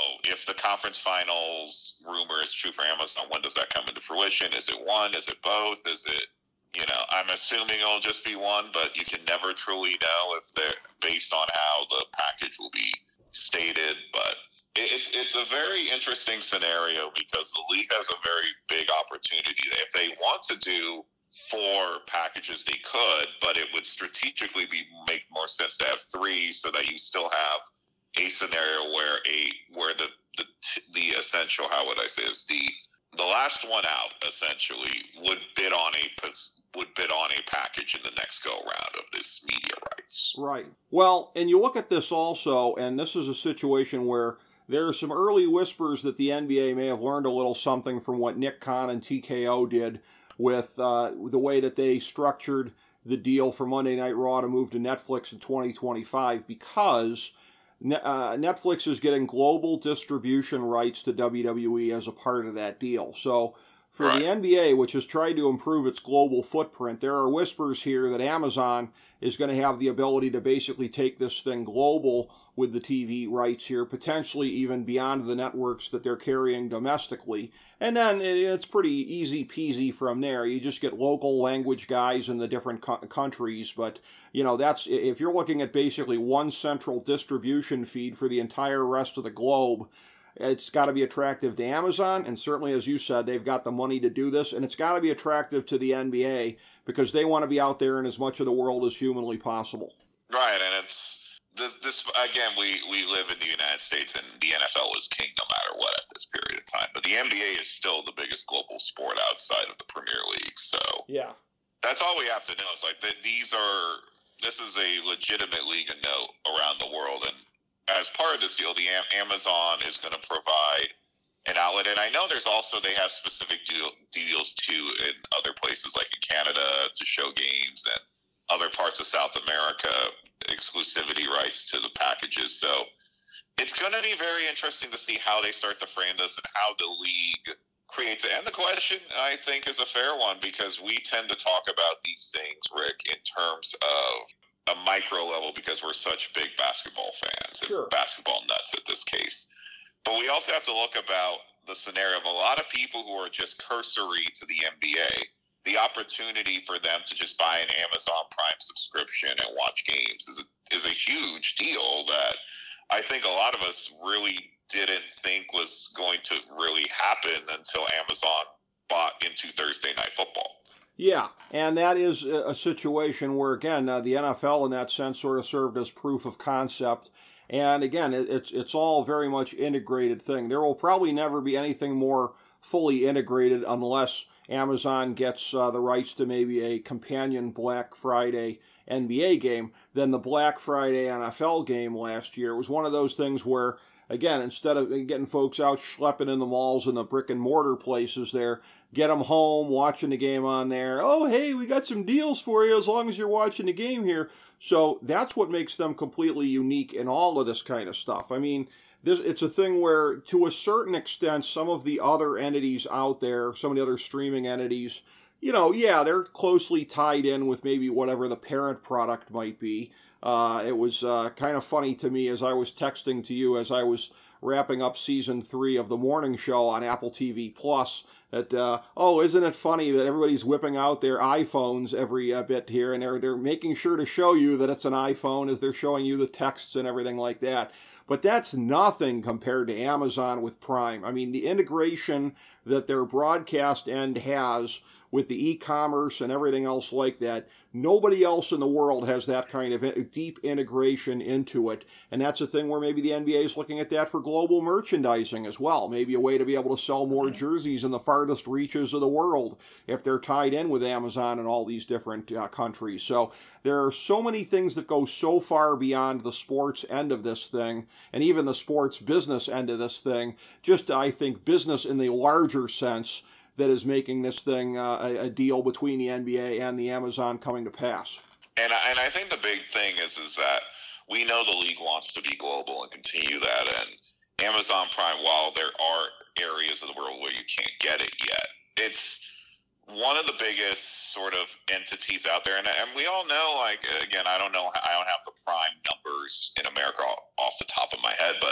if the conference finals rumor is true for Amazon, when does that come into fruition? Is it one? Is it both? Is it, you know, I'm assuming it'll just be one, but you can never truly know if they're based on how the package will be stated. But it's it's a very interesting scenario because the league has a very big opportunity. If they want to do four packages, they could, but it would strategically be make more sense to have three, so that you still have a scenario where a where the the the essential, how would I say, is the the last one out essentially would bid on a would bid on a package in the next go round of this media rights. Right. Well, and you look at this also, and this is a situation where there are some early whispers that the N B A may have learned a little something from what Nick Khan and T K O did with uh, the way that they structured the deal for Monday Night Raw to move to Netflix in twenty twenty-five, because uh, Netflix is getting global distribution rights to W W E as a part of that deal. So for right. the N B A, which has tried to improve its global footprint, there are whispers here that Amazon is going to have the ability to basically take this thing global with the T V rights here, potentially even beyond the networks that they're carrying domestically. And then it's pretty easy peasy from there. You just get local language guys in the different co- countries. But, you know, that's if you're looking at basically one central distribution feed for the entire rest of the globe, it's got to be attractive to Amazon. And certainly, as you said, they've got the money to do this. And it's got to be attractive to the N B A because they want to be out there in as much of the world as humanly possible. Right, and it's This, this again, we, we live in the United States, and the N F L is king no matter what at this period of time. But the N B A is still the biggest global sport outside of the Premier League. So yeah, that's all we have to know. It's like that these are this is a legitimate league of note around the world, and as part of this deal, the Amazon is going to provide an outlet. And I know there's also they have specific deal, deals too in other places like in Canada to show games and other parts of South America, exclusivity rights to the packages. So it's going to be very interesting to see how they start to frame this and how the league creates it. And the question, I think, is a fair one because we tend to talk about these things, Rick, in terms of a micro level because we're such big basketball fans and sure. basketball nuts at this case. But we also have to look about the scenario of a lot of people who are just cursory to the N B A. The opportunity for them to just buy an Amazon Prime subscription and watch games is a, is a huge deal that I think a lot of us really didn't think was going to really happen until Amazon bought into Thursday Night Football. Yeah, and that is a situation where, again, uh, the N F L in that sense sort of served as proof of concept. And again, it, it's it's all very much integrated thing. There will probably never be anything more fully integrated unless Amazon gets uh, the rights to maybe a companion Black Friday N B A game. Then the Black Friday N F L game last year was one of those things where, again, instead of getting folks out schlepping in the malls and the brick and mortar places there, get them home, watching the game on there. Oh, hey, we got some deals for you as long as you're watching the game here. So that's what makes them completely unique in all of this kind of stuff. I mean, this, it's a thing where, to a certain extent, some of the other entities out there, some of the other streaming entities, you know, yeah, they're closely tied in with maybe whatever the parent product might be. Uh, it was uh, kind of funny to me as I was texting to you as I was wrapping up season three of the morning show on Apple T V Plus. That uh, oh, isn't it funny that everybody's whipping out their iPhones every uh, bit here, and they're they're making sure to show you that it's an iPhone as they're showing you the texts and everything like that. But that's nothing compared to Amazon with Prime. I mean, the integration that their broadcast end has with the e-commerce and everything else like that, nobody else in the world has that kind of deep integration into it. And that's a thing where maybe the N B A is looking at that for global merchandising as well. Maybe a way to be able to sell more jerseys in the farthest reaches of the world if they're tied in with Amazon and all these different uh, countries. So there are so many things that go so far beyond the sports end of this thing and even the sports business end of this thing, just I think business in the larger sense, that is making this thing uh, a, a deal between the N B A and the Amazon coming to pass. And I, and I think the big thing is is that we know the league wants to be global and continue that. And Amazon Prime, while there are areas of the world where you can't get it yet, it's one of the biggest sort of entities out there. And, and we all know, like, again, I don't know, I don't have the Prime numbers in America off the top of my head, but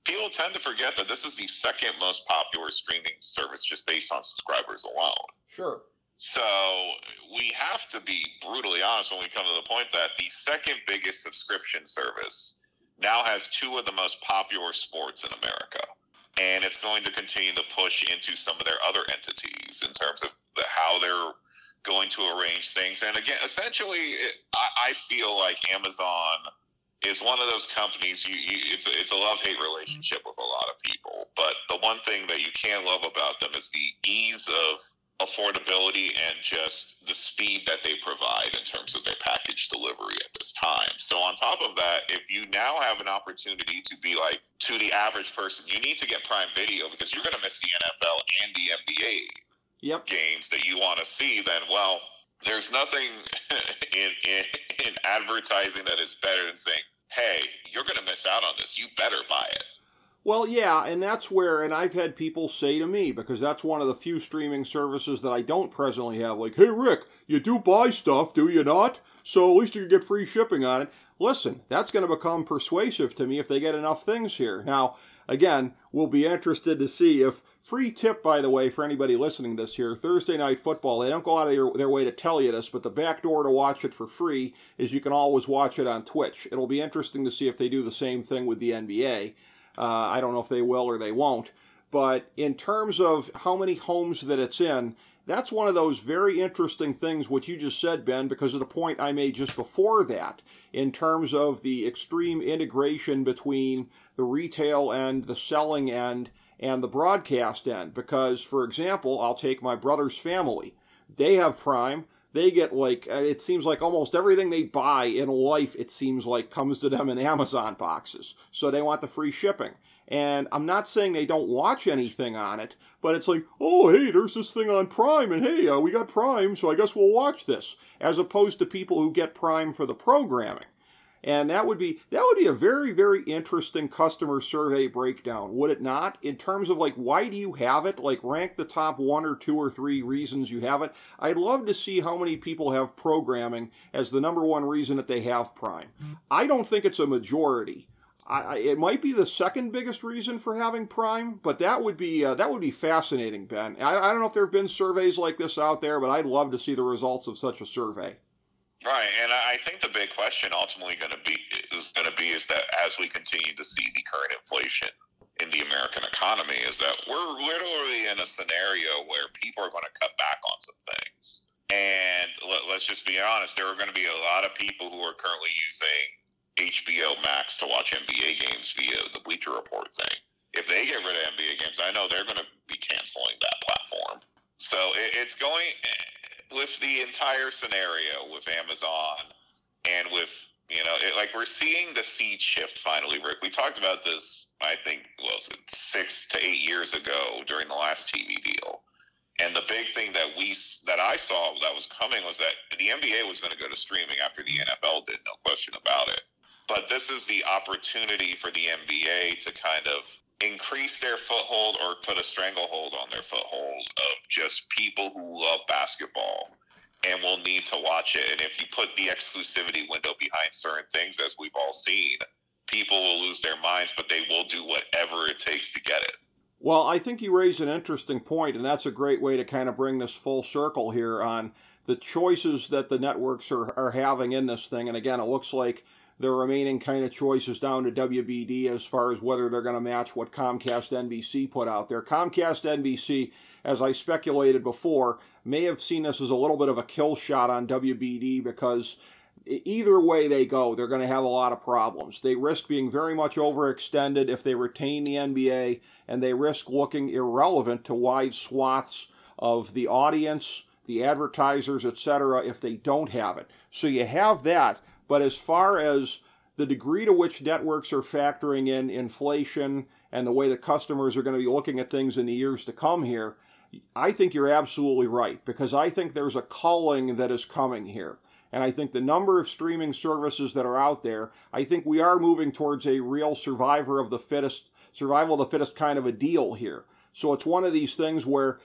people tend to forget that this is the second most popular streaming service just based on subscribers alone. Sure. So we have to be brutally honest when we come to the point that the second biggest subscription service now has two of the most popular sports in America. And it's going to continue to push into some of their other entities in terms of the, how they're going to arrange things. And again, essentially, it, I, I feel like Amazon is one of those companies, you, you, it's, a, it's a love-hate relationship with a lot of people. But the one thing that you can love about them is the ease of affordability and just the speed that they provide in terms of their package delivery at this time. So on top of that, if you now have an opportunity to be like, to the average person, you need to get Prime Video because you're going to miss the N F L and the N B A yep. games that you want to see, then, well, there's nothing in, in, in advertising that is better than saying, hey, you're going to miss out on this. You better buy it. Well, yeah, and that's where, and I've had people say to me, because that's one of the few streaming services that I don't presently have, like, hey, Rick, you do buy stuff, do you not? So at least you get free shipping on it. Listen, that's going to become persuasive to me if they get enough things here. Now, again, we'll be interested to see if, free tip, by the way, for anybody listening to this here, Thursday Night Football, they don't go out of their, their way to tell you this, but the back door to watch it for free is you can always watch it on Twitch. It'll be interesting to see if they do the same thing with the N B A. Uh, I don't know if they will or they won't. But in terms of how many homes that it's in, that's one of those very interesting things, what you just said, Ben, because of the point I made just before that, in terms of the extreme integration between the retail end, the selling end, and the broadcast end. Because, for example, I'll take my brother's family. They have Prime. They get, like, it seems like almost everything they buy in life, it seems like, comes to them in Amazon boxes. So they want the free shipping. And I'm not saying they don't watch anything on it, but it's like, oh, hey, there's this thing on Prime, and hey, uh, we got Prime, so I guess we'll watch this. As opposed to people who get Prime for the programming. And that would be that would be a very, very interesting customer survey breakdown, would it not? In terms of, like, why do you have it? Like, rank the top one or two or three reasons you have it. I'd love to see how many people have programming as the number one reason that they have Prime. I don't think it's a majority. I, it might be the second biggest reason for having Prime, but that would be uh, that would be fascinating, Ben. I, I don't know if there have been surveys like this out there, but I'd love to see the results of such a survey. Right, and I think the big question ultimately going to be is going to be is that as we continue to see the current inflation in the American economy, is that we're literally in a scenario where people are going to cut back on some things. And let, let's just be honest, there are going to be a lot of people who are currently using H B O Max to watch N B A games via the Bleacher Report thing. If they get rid of N B A games, I know they're going to be canceling that platform. So it, it's going... with the entire scenario with Amazon and with, you know, it, like we're seeing the seed shift finally, Rick. We talked about this, I think, what was it, six to eight years ago during the last T V deal. And the big thing that we, that I saw that was coming was that the N B A was going to go to streaming after the N F L did, no question about it. But this is the opportunity for the N B A to kind of increase their foothold or put a stranglehold on their foothold of just people who love basketball and will need to watch it. And if you put the exclusivity window behind certain things, as we've all seen, people will lose their minds, but they will do whatever it takes to get it. Well, I think you raise an interesting point, and that's a great way to kind of bring this full circle here on the choices that the networks are, are having in this thing. And again, it looks like the remaining kind of choices down to W B D as far as whether they're going to match what Comcast N B C put out there. Comcast N B C, as I speculated before, may have seen this as a little bit of a kill shot on W B D because either way they go, they're going to have a lot of problems. They risk being very much overextended if they retain the N B A, and they risk looking irrelevant to wide swaths of the audience, the advertisers, et cetera, if they don't have it. So you have that. But as far as the degree to which networks are factoring in inflation and the way that customers are going to be looking at things in the years to come here, I think you're absolutely right, because I think there's a culling that is coming here. And I think the number of streaming services that are out there, I think we are moving towards a real survivor of the fittest, survival of the fittest kind of a deal here. So it's one of these things where,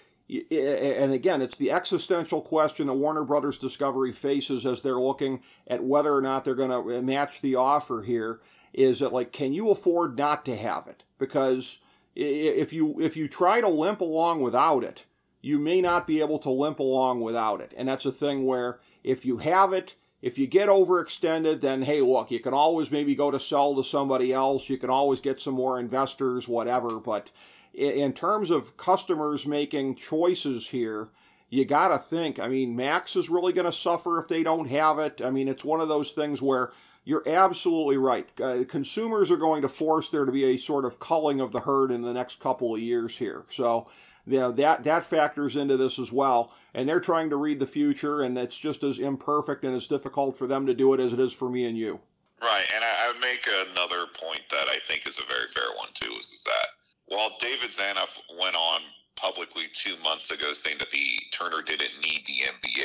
and again, it's the existential question that Warner Brothers Discovery faces as they're looking at whether or not they're going to match the offer here. is that, like, can you afford not to have it? Because if you if you try to limp along without it, you may not be able to limp along without it. And that's a thing where if you have it, if you get overextended, then, hey, look, you can always maybe go to sell to somebody else. You can always get some more investors, whatever. But in terms of customers making choices here, you got to think, I mean, Max is really going to suffer if they don't have it. I mean, it's one of those things where you're absolutely right. Uh, consumers are going to force there to be a sort of culling of the herd in the next couple of years here. So, you know, that, that factors into this as well. And they're trying to read the future, and it's just as imperfect and as difficult for them to do it as it is for me and you. Right, and I, I would make another point that I think is a very fair one, too, is, is that while David Zanuff went on publicly two months ago saying that the Turner didn't need the N B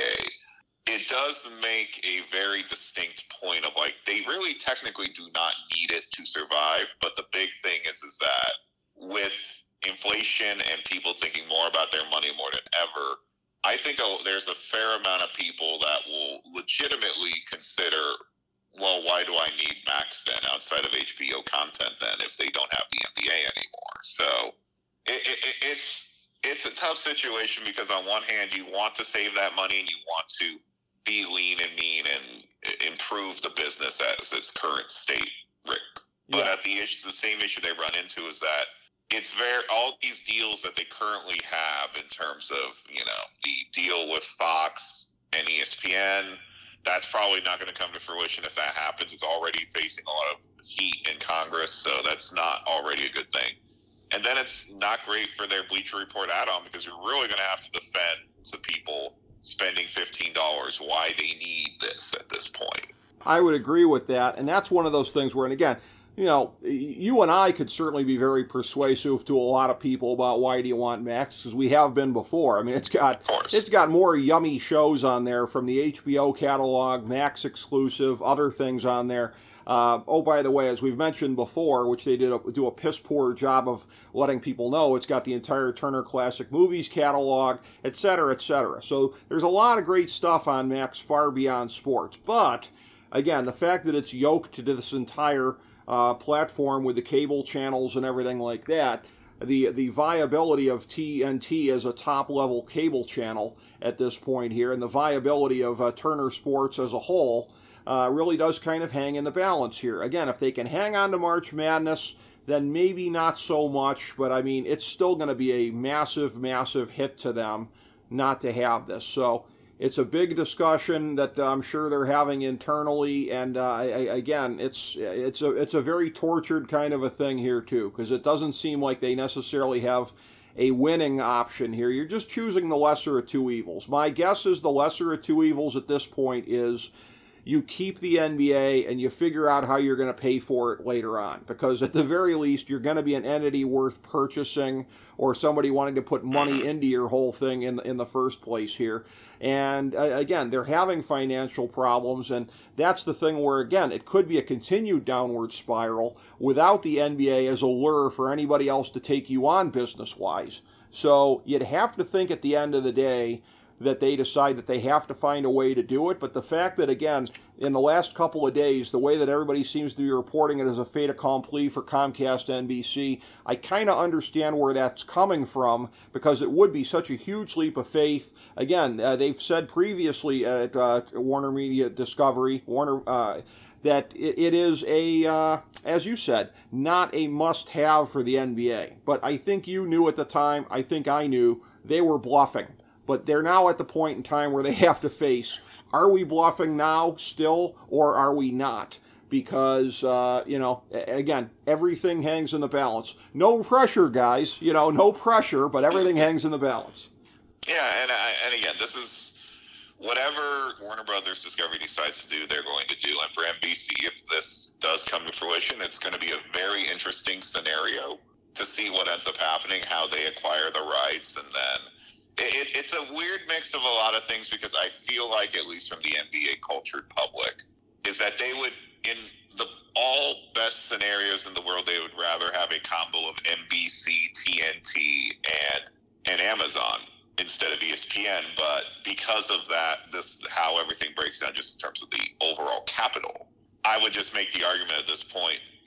A, it does make a very distinct point of, like, they really technically do not need it to survive, but the big thing is, is that with inflation and people thinking more about their money more than ever, I think there's a fair amount of people that will legitimately consider, well, why do I need Max then outside of H B O content then if they don't have the N B A anymore? So it, it, it's it's a tough situation because on one hand you want to save that money and you want to be lean and mean and improve the business as its current state, Rick. But Yeah. at the issue, the same issue they run into is that it's very all these deals that they currently have in terms of, you know, the deal with Fox and E S P N. That's probably not going to come to fruition if that happens. It's already facing a lot of heat in Congress, so that's not already a good thing. And then it's not great for their Bleacher Report add-on because you're really going to have to defend to people spending fifteen dollars why they need this at this point. I would agree with that, and that's one of those things where, and again, you know, you and I could certainly be very persuasive to a lot of people about why do you want Max, because we have been before. I mean, it's got it's got more yummy shows on there from the H B O catalog, Max exclusive, other things on there. Uh, oh, by the way, as we've mentioned before, which they did a, do a piss poor job of letting people know, it's got the entire Turner Classic Movies catalog, et cetera, et cetera. So there's a lot of great stuff on Max far beyond sports. But again, the fact that it's yoked to this entire Uh, platform with the cable channels and everything like that, the the viability of T N T as a top-level cable channel at this point here, and the viability of uh, Turner Sports as a whole uh, really does kind of hang in the balance here. Again, if they can hang on to March Madness, then maybe not so much, but I mean, it's still going to be a massive, massive hit to them not to have this. So it's a big discussion that I'm sure they're having internally, and uh, I, again, it's it's a it's a very tortured kind of a thing here too, because it doesn't seem like they necessarily have a winning option here. You're just choosing the lesser of two evils. My guess is the lesser of two evils at this point is you keep the N B A and you figure out how you're going to pay for it later on, because at the very least you're going to be an entity worth purchasing or somebody wanting to put money into your whole thing in in the first place here. And uh, again, they're having financial problems, and that's the thing where, again, it could be a continued downward spiral without the N B A as a lure for anybody else to take you on business-wise. So you'd have to think at the end of the day that they decide that they have to find a way to do it. But the fact that, again, in the last couple of days, the way that everybody seems to be reporting it as a fait accompli for Comcast N B C, I kind of understand where that's coming from, because it would be such a huge leap of faith. Again, uh, they've said previously at uh, Warner Media Discovery, Warner, uh, that it, it is a, uh, as you said, not a must-have for the N B A. But I think you knew at the time, I think I knew, they were bluffing. But they're now at the point in time where they have to face, are we bluffing now still, or are we not? Because, uh, you know, again, everything hangs in the balance. No pressure, guys. You know, no pressure, but everything hangs in the balance. Yeah, and I, and again, this is whatever Warner Brothers Discovery decides to do, they're going to do. And for N B C, if this does come to fruition, it's going to be a very interesting scenario to see what ends up happening, how they acquire the rights, and then It, it's a weird mix of a lot of things, because I feel like, at least from the N B A cultured public, is that they would, in the all best scenarios in the world, they would rather have a combo of N B C, T N T, and and Amazon instead of E S P N. But because of that, this how everything breaks down just in terms of the overall capital, I would just make the argument at this point,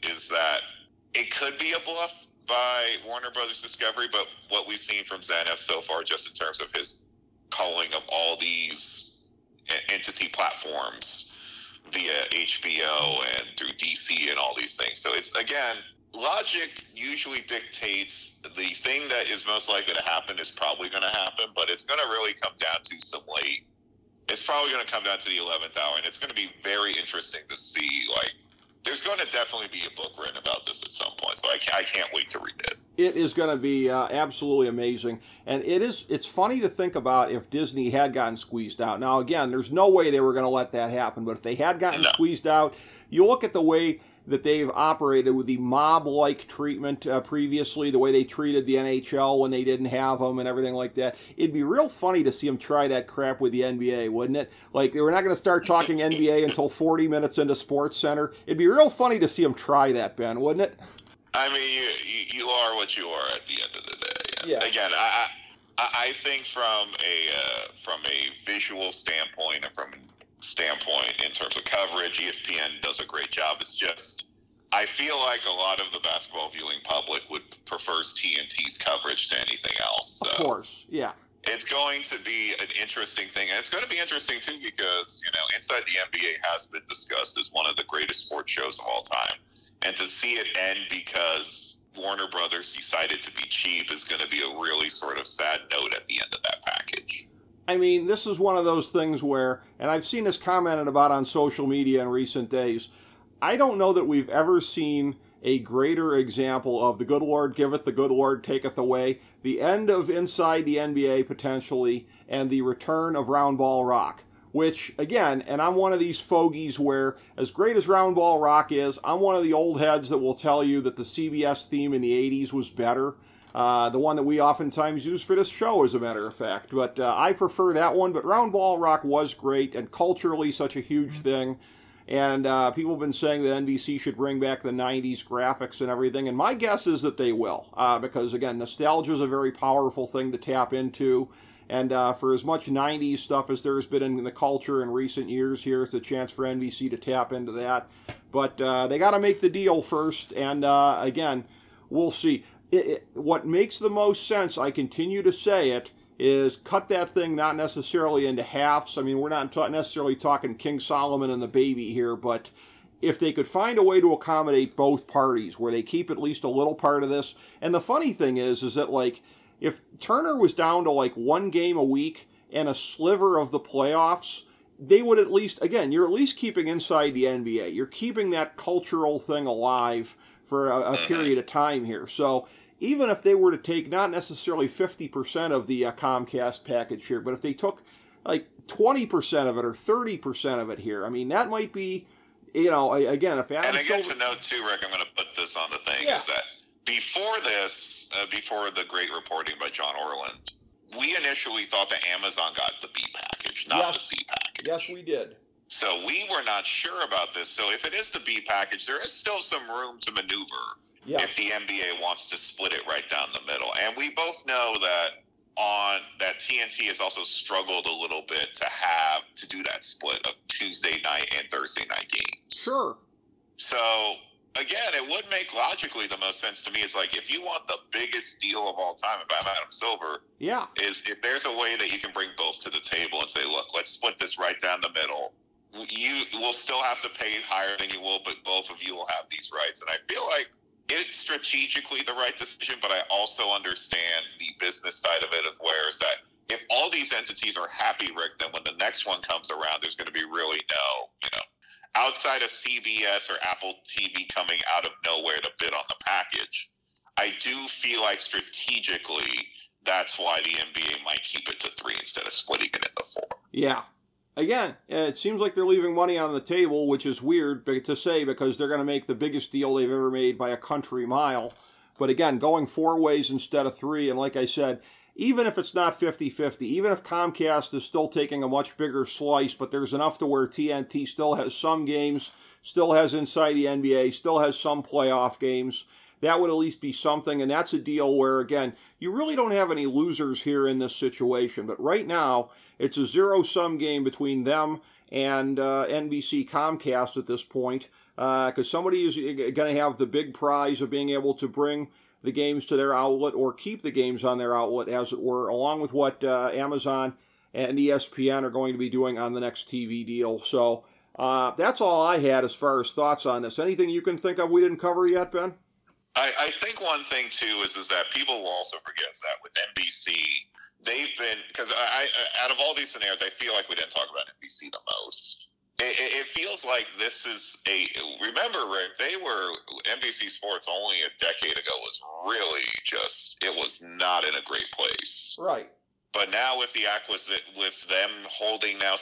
is that it could be a bluff by Warner Brothers Discovery, but what we've seen from Zanuck so far, just in terms of his culling of all these entity platforms via H B O and through D C and all these things. So it's, again, logic usually dictates the thing that is most likely to happen is probably going to happen, but it's going to really come down to some late. It's probably going to come down to the eleventh hour, and it's going to be very interesting to see, like, there's going to definitely be a book written about this at some point, so I can't, I can't wait to read it. It is going to be uh, absolutely amazing, and it is. It's funny to think about if Disney had gotten squeezed out. Now, again, there's no way they were going to let that happen, but if they had gotten No. squeezed out, you look at the way that they've operated with the mob-like treatment uh, previously, the way they treated the N H L when they didn't have them and everything like that. It'd be real funny to see them try that crap with the N B A, wouldn't it? Like, we're not going to start talking N B A until forty minutes into Sports Center. It'd be real funny to see them try that, Ben, wouldn't it? I mean, you, you, you are what you are at the end of the day. And Yeah. Again, I, I I think from a uh, from a visual standpoint and from a standpoint in terms of coverage, E S P N does a great job. It's just, I feel like a lot of the basketball viewing public would prefers T N T's coverage to anything else. So Of course, yeah. it's going to be an interesting thing, and it's going to be interesting too because, you know, Inside the N B A has been discussed as one of the greatest sports shows of all time, and to see it end because Warner Brothers decided to be cheap is going to be a really sort of sad note at the end of that package. I mean, this is one of those things where, and I've seen this commented about on social media in recent days, I don't know that we've ever seen a greater example of the good Lord giveth, the good Lord taketh away, the end of Inside the N B A potentially, and the return of Round Ball Rock. Which, again, and I'm one of these fogies where, as great as Round Ball Rock is, I'm one of the old heads that will tell you that the C B S theme in the eighties was better. Uh, the one that we oftentimes use for this show, as a matter of fact. But uh, I prefer that one. But Round Ball Rock was great, and culturally such a huge thing. And uh, people have been saying that N B C should bring back the nineties graphics and everything. And my guess is that they will. Uh, because, again, nostalgia is a very powerful thing to tap into. And uh, for as much nineties stuff as there's been in the culture in recent years here, it's a chance for N B C to tap into that. But uh, they got to make the deal first. And, uh, again, we'll see. It, it, what makes the most sense, I continue to say it, is cut that thing not necessarily into halves. I mean, we're not ta- necessarily talking King Solomon and the baby here, but if they could find a way to accommodate both parties, where they keep at least a little part of this. And the funny thing is, is that, like, if Turner was down to, like, one game a week and a sliver of the playoffs, they would at least, again, you're at least keeping Inside the N B A. You're keeping that cultural thing alive for a, a period of time here. So even if they were to take not necessarily fifty percent of the uh, Comcast package here, but if they took like twenty percent of it or thirty percent of it here, I mean, that might be, you know, again, if Adam And again, Silver... to note too, Rick, I'm going to put this on the thing, Yeah. is that before this, uh, before the great reporting by John Orland, we initially thought that Amazon got the B package, not Yes. the C package. Yes, we did. So we were not sure about this. So if it is the B package, there is still some room to maneuver Yes. if the N B A wants to split it right down the middle. And we both know that on that T N T has also struggled a little bit to have to do that split of Tuesday night and Thursday night games. Sure. So again, it would make logically the most sense to me. Is like, if you want the biggest deal of all time, if I'm Adam Silver, Yeah. is if there's a way that you can bring both to the table and say, look, let's split this right down the middle. You will still have to pay higher than you will, but both of you will have these rights. And I feel like it's strategically the right decision, but I also understand the business side of it, of where is that if all these entities are happy, Rick, then when the next one comes around, there's going to be really no, you know, outside of C B S or Apple T V coming out of nowhere to bid on the package. I do feel like strategically that's why the N B A might keep it to three instead of splitting it into four. Yeah. Again, it seems like they're leaving money on the table, which is weird to say because they're going to make the biggest deal they've ever made by a country mile. But again, going four ways instead of three, and like I said, even if it's not fifty-fifty, even if Comcast is still taking a much bigger slice, but there's enough to where T N T still has some games, still has Inside the N B A, still has some playoff games, that would at least be something, and that's a deal where, again, you really don't have any losers here in this situation. But right now, it's a zero-sum game between them and uh, N B C Comcast at this point. because uh, somebody is going to have the big prize of being able to bring the games to their outlet or keep the games on their outlet, as it were, along with what uh, Amazon and E S P N are going to be doing on the next T V deal. So uh, that's all I had as far as thoughts on this. Anything you can think of we didn't cover yet, Ben? I, I think one thing, too, is, is that people will also forget that with N B C, they've been, because I, I, out of all these scenarios, I feel like we didn't talk about N B C the most. It, it feels like this is a, remember, Rick, they were, N B C Sports only a decade ago was really just, it was not in a great place. Right. But now with the acquisition, with them holding now,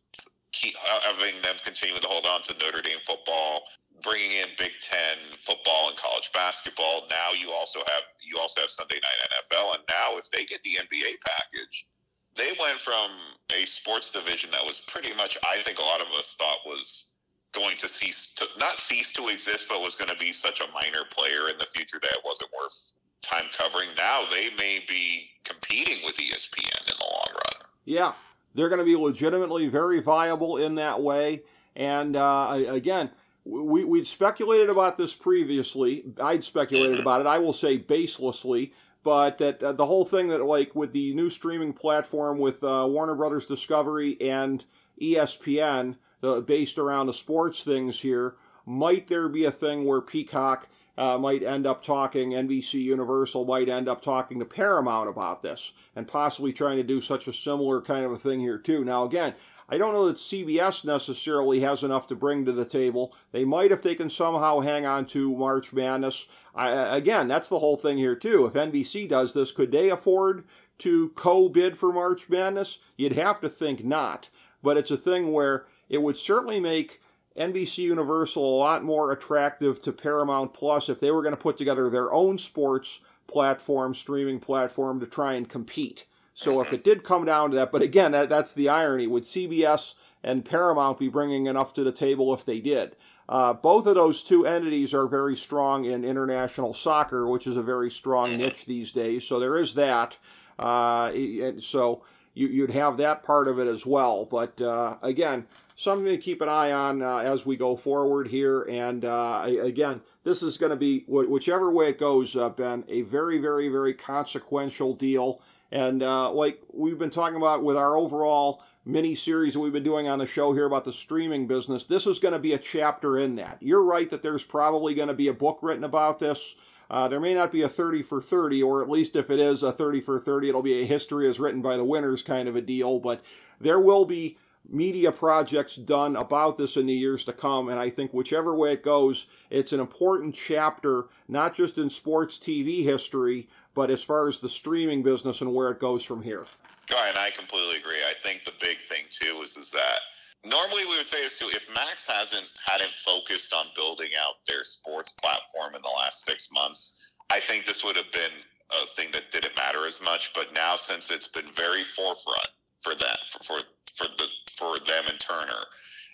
keep, having them continue to hold on to Notre Dame football, bringing in Big Ten football and college basketball, now you also have, you also have Sunday Night N F L, and now if they get the N B A package, they went from a sports division that was pretty much, I think a lot of us thought was going to cease to, not cease to exist, but was going to be such a minor player in the future that it wasn't worth time covering. Now they may be competing with E S P N in the long run. Yeah, they're going to be legitimately very viable in that way. And uh, again, we, we'd speculated about this previously. I'd speculated mm-hmm. about it, I will say baselessly. But that uh, the whole thing that, like, with the new streaming platform with uh, Warner Brothers Discovery and E S P N, uh, based around the sports things here, might there be a thing where Peacock uh, might end up talking, N B C Universal might end up talking to Paramount about this, and possibly trying to do such a similar kind of a thing here, too. Now, again, I don't know that C B S necessarily has enough to bring to the table. They might if they can somehow hang on to March Madness. I, again, that's the whole thing here, too. If N B C does this, could they afford to co-bid for March Madness? You'd have to think not. But it's a thing where it would certainly make N B C Universal a lot more attractive to Paramount Plus if they were going to put together their own sports platform, streaming platform, to try and compete. So if it did come down to that, but again, that, that's the irony. Would C B S and Paramount be bringing enough to the table if they did? Uh, both of those two entities are very strong in international soccer, which is a very strong niche these days. So there is that. Uh, and so you, you'd have that part of it as well. But uh, again, something to keep an eye on uh, as we go forward here. And uh, again, this is going to be, whichever way it goes, uh, Ben, a very, very, very consequential deal. And uh, like we've been talking about with our overall mini-series that we've been doing on the show here about the streaming business, this is going to be a chapter in that. You're right that there's probably going to be a book written about this. Uh, there may not be a thirty for thirty, or at least if it is a thirty for thirty, it'll be a history as written by the winners kind of a deal. But there will be media projects done about this in the years to come, and I think whichever way it goes, it's an important chapter, not just in sports T V history, but as far as the streaming business and where it goes from here. Right, and I completely agree. I think the big thing, too, is, is that normally we would say this, too, if Max hasn't hadn't focused on building out their sports platform in the last six months, I think this would have been a thing that didn't matter as much. But now, since it's been very forefront for that, for for, for the for them and Turner,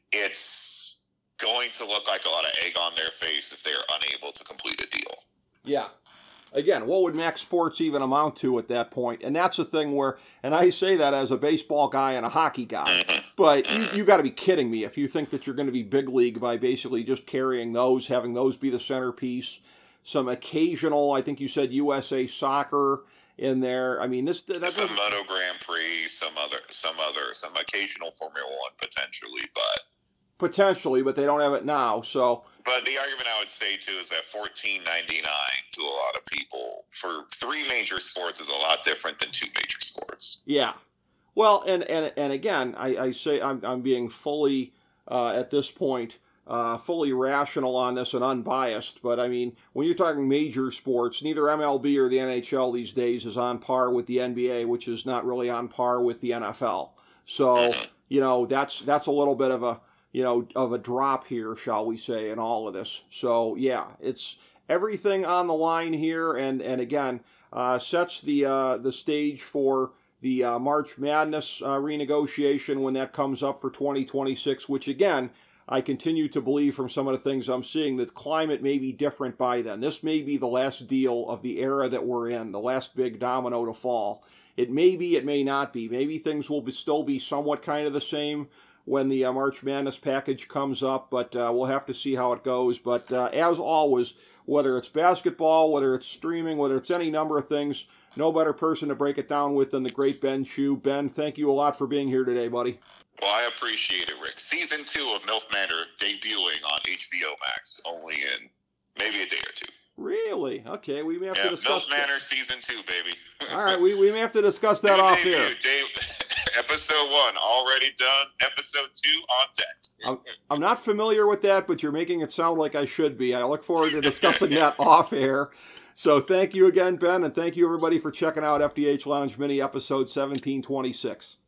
it's going to look like a lot of egg on their face if they are unable to complete a deal. Yeah. Again, what would Max Sports even amount to at that point? And that's the thing where, and I say that as a baseball guy and a hockey guy, but you, you got to be kidding me if you think that you're going to be big league by basically just carrying those, having those be the centerpiece. Some occasional, I think you said U S A Soccer in there. I mean, this that's some Moto Grand Prix, some other, some other, some occasional Formula One potentially, but potentially, but they don't have it now. So, but the argument I would say too is that fourteen ninety-nine to a lot of people for three major sports is a lot different than two major sports. Yeah, well, and and and again, I, I say I'm I'm being fully uh, at this point uh, fully rational on this and unbiased. But I mean, when you're talking major sports, neither M L B or the N H L these days is on par with the N B A, which is not really on par with the N F L. So mm-hmm. you know that's that's a little bit of a you know, of a drop here, shall we say, in all of this. So, yeah, it's everything on the line here, and, and again, uh, sets the uh, the stage for the uh, March Madness uh, renegotiation when that comes up for twenty twenty-six, which, again, I continue to believe from some of the things I'm seeing that climate may be different by then. This may be the last deal of the era that we're in, the last big domino to fall. It may be, it may not be. Maybe things will be, still be somewhat kind of the same when the uh, March Madness package comes up, but uh, we'll have to see how it goes. But uh, as always, whether it's basketball, whether it's streaming, whether it's any number of things, no better person to break it down with than the great Ben Chu. Ben, thank you a lot for being here today, buddy. Well, I appreciate it, Rick. Season two of MILF Manor debuting on H B O Max, only in maybe a day or two. Really? Okay, we may have yeah, to discuss MILF Manor Season two, baby. All right, we, we may have to discuss that off debut, here. Dave, episode one already done. Episode two on deck. I'm, I'm not familiar with that, but you're making it sound like I should be. I look forward to discussing that off air. So thank you again, Ben, and thank you everybody for checking out F D H Lounge Mini episode seventeen twenty-six.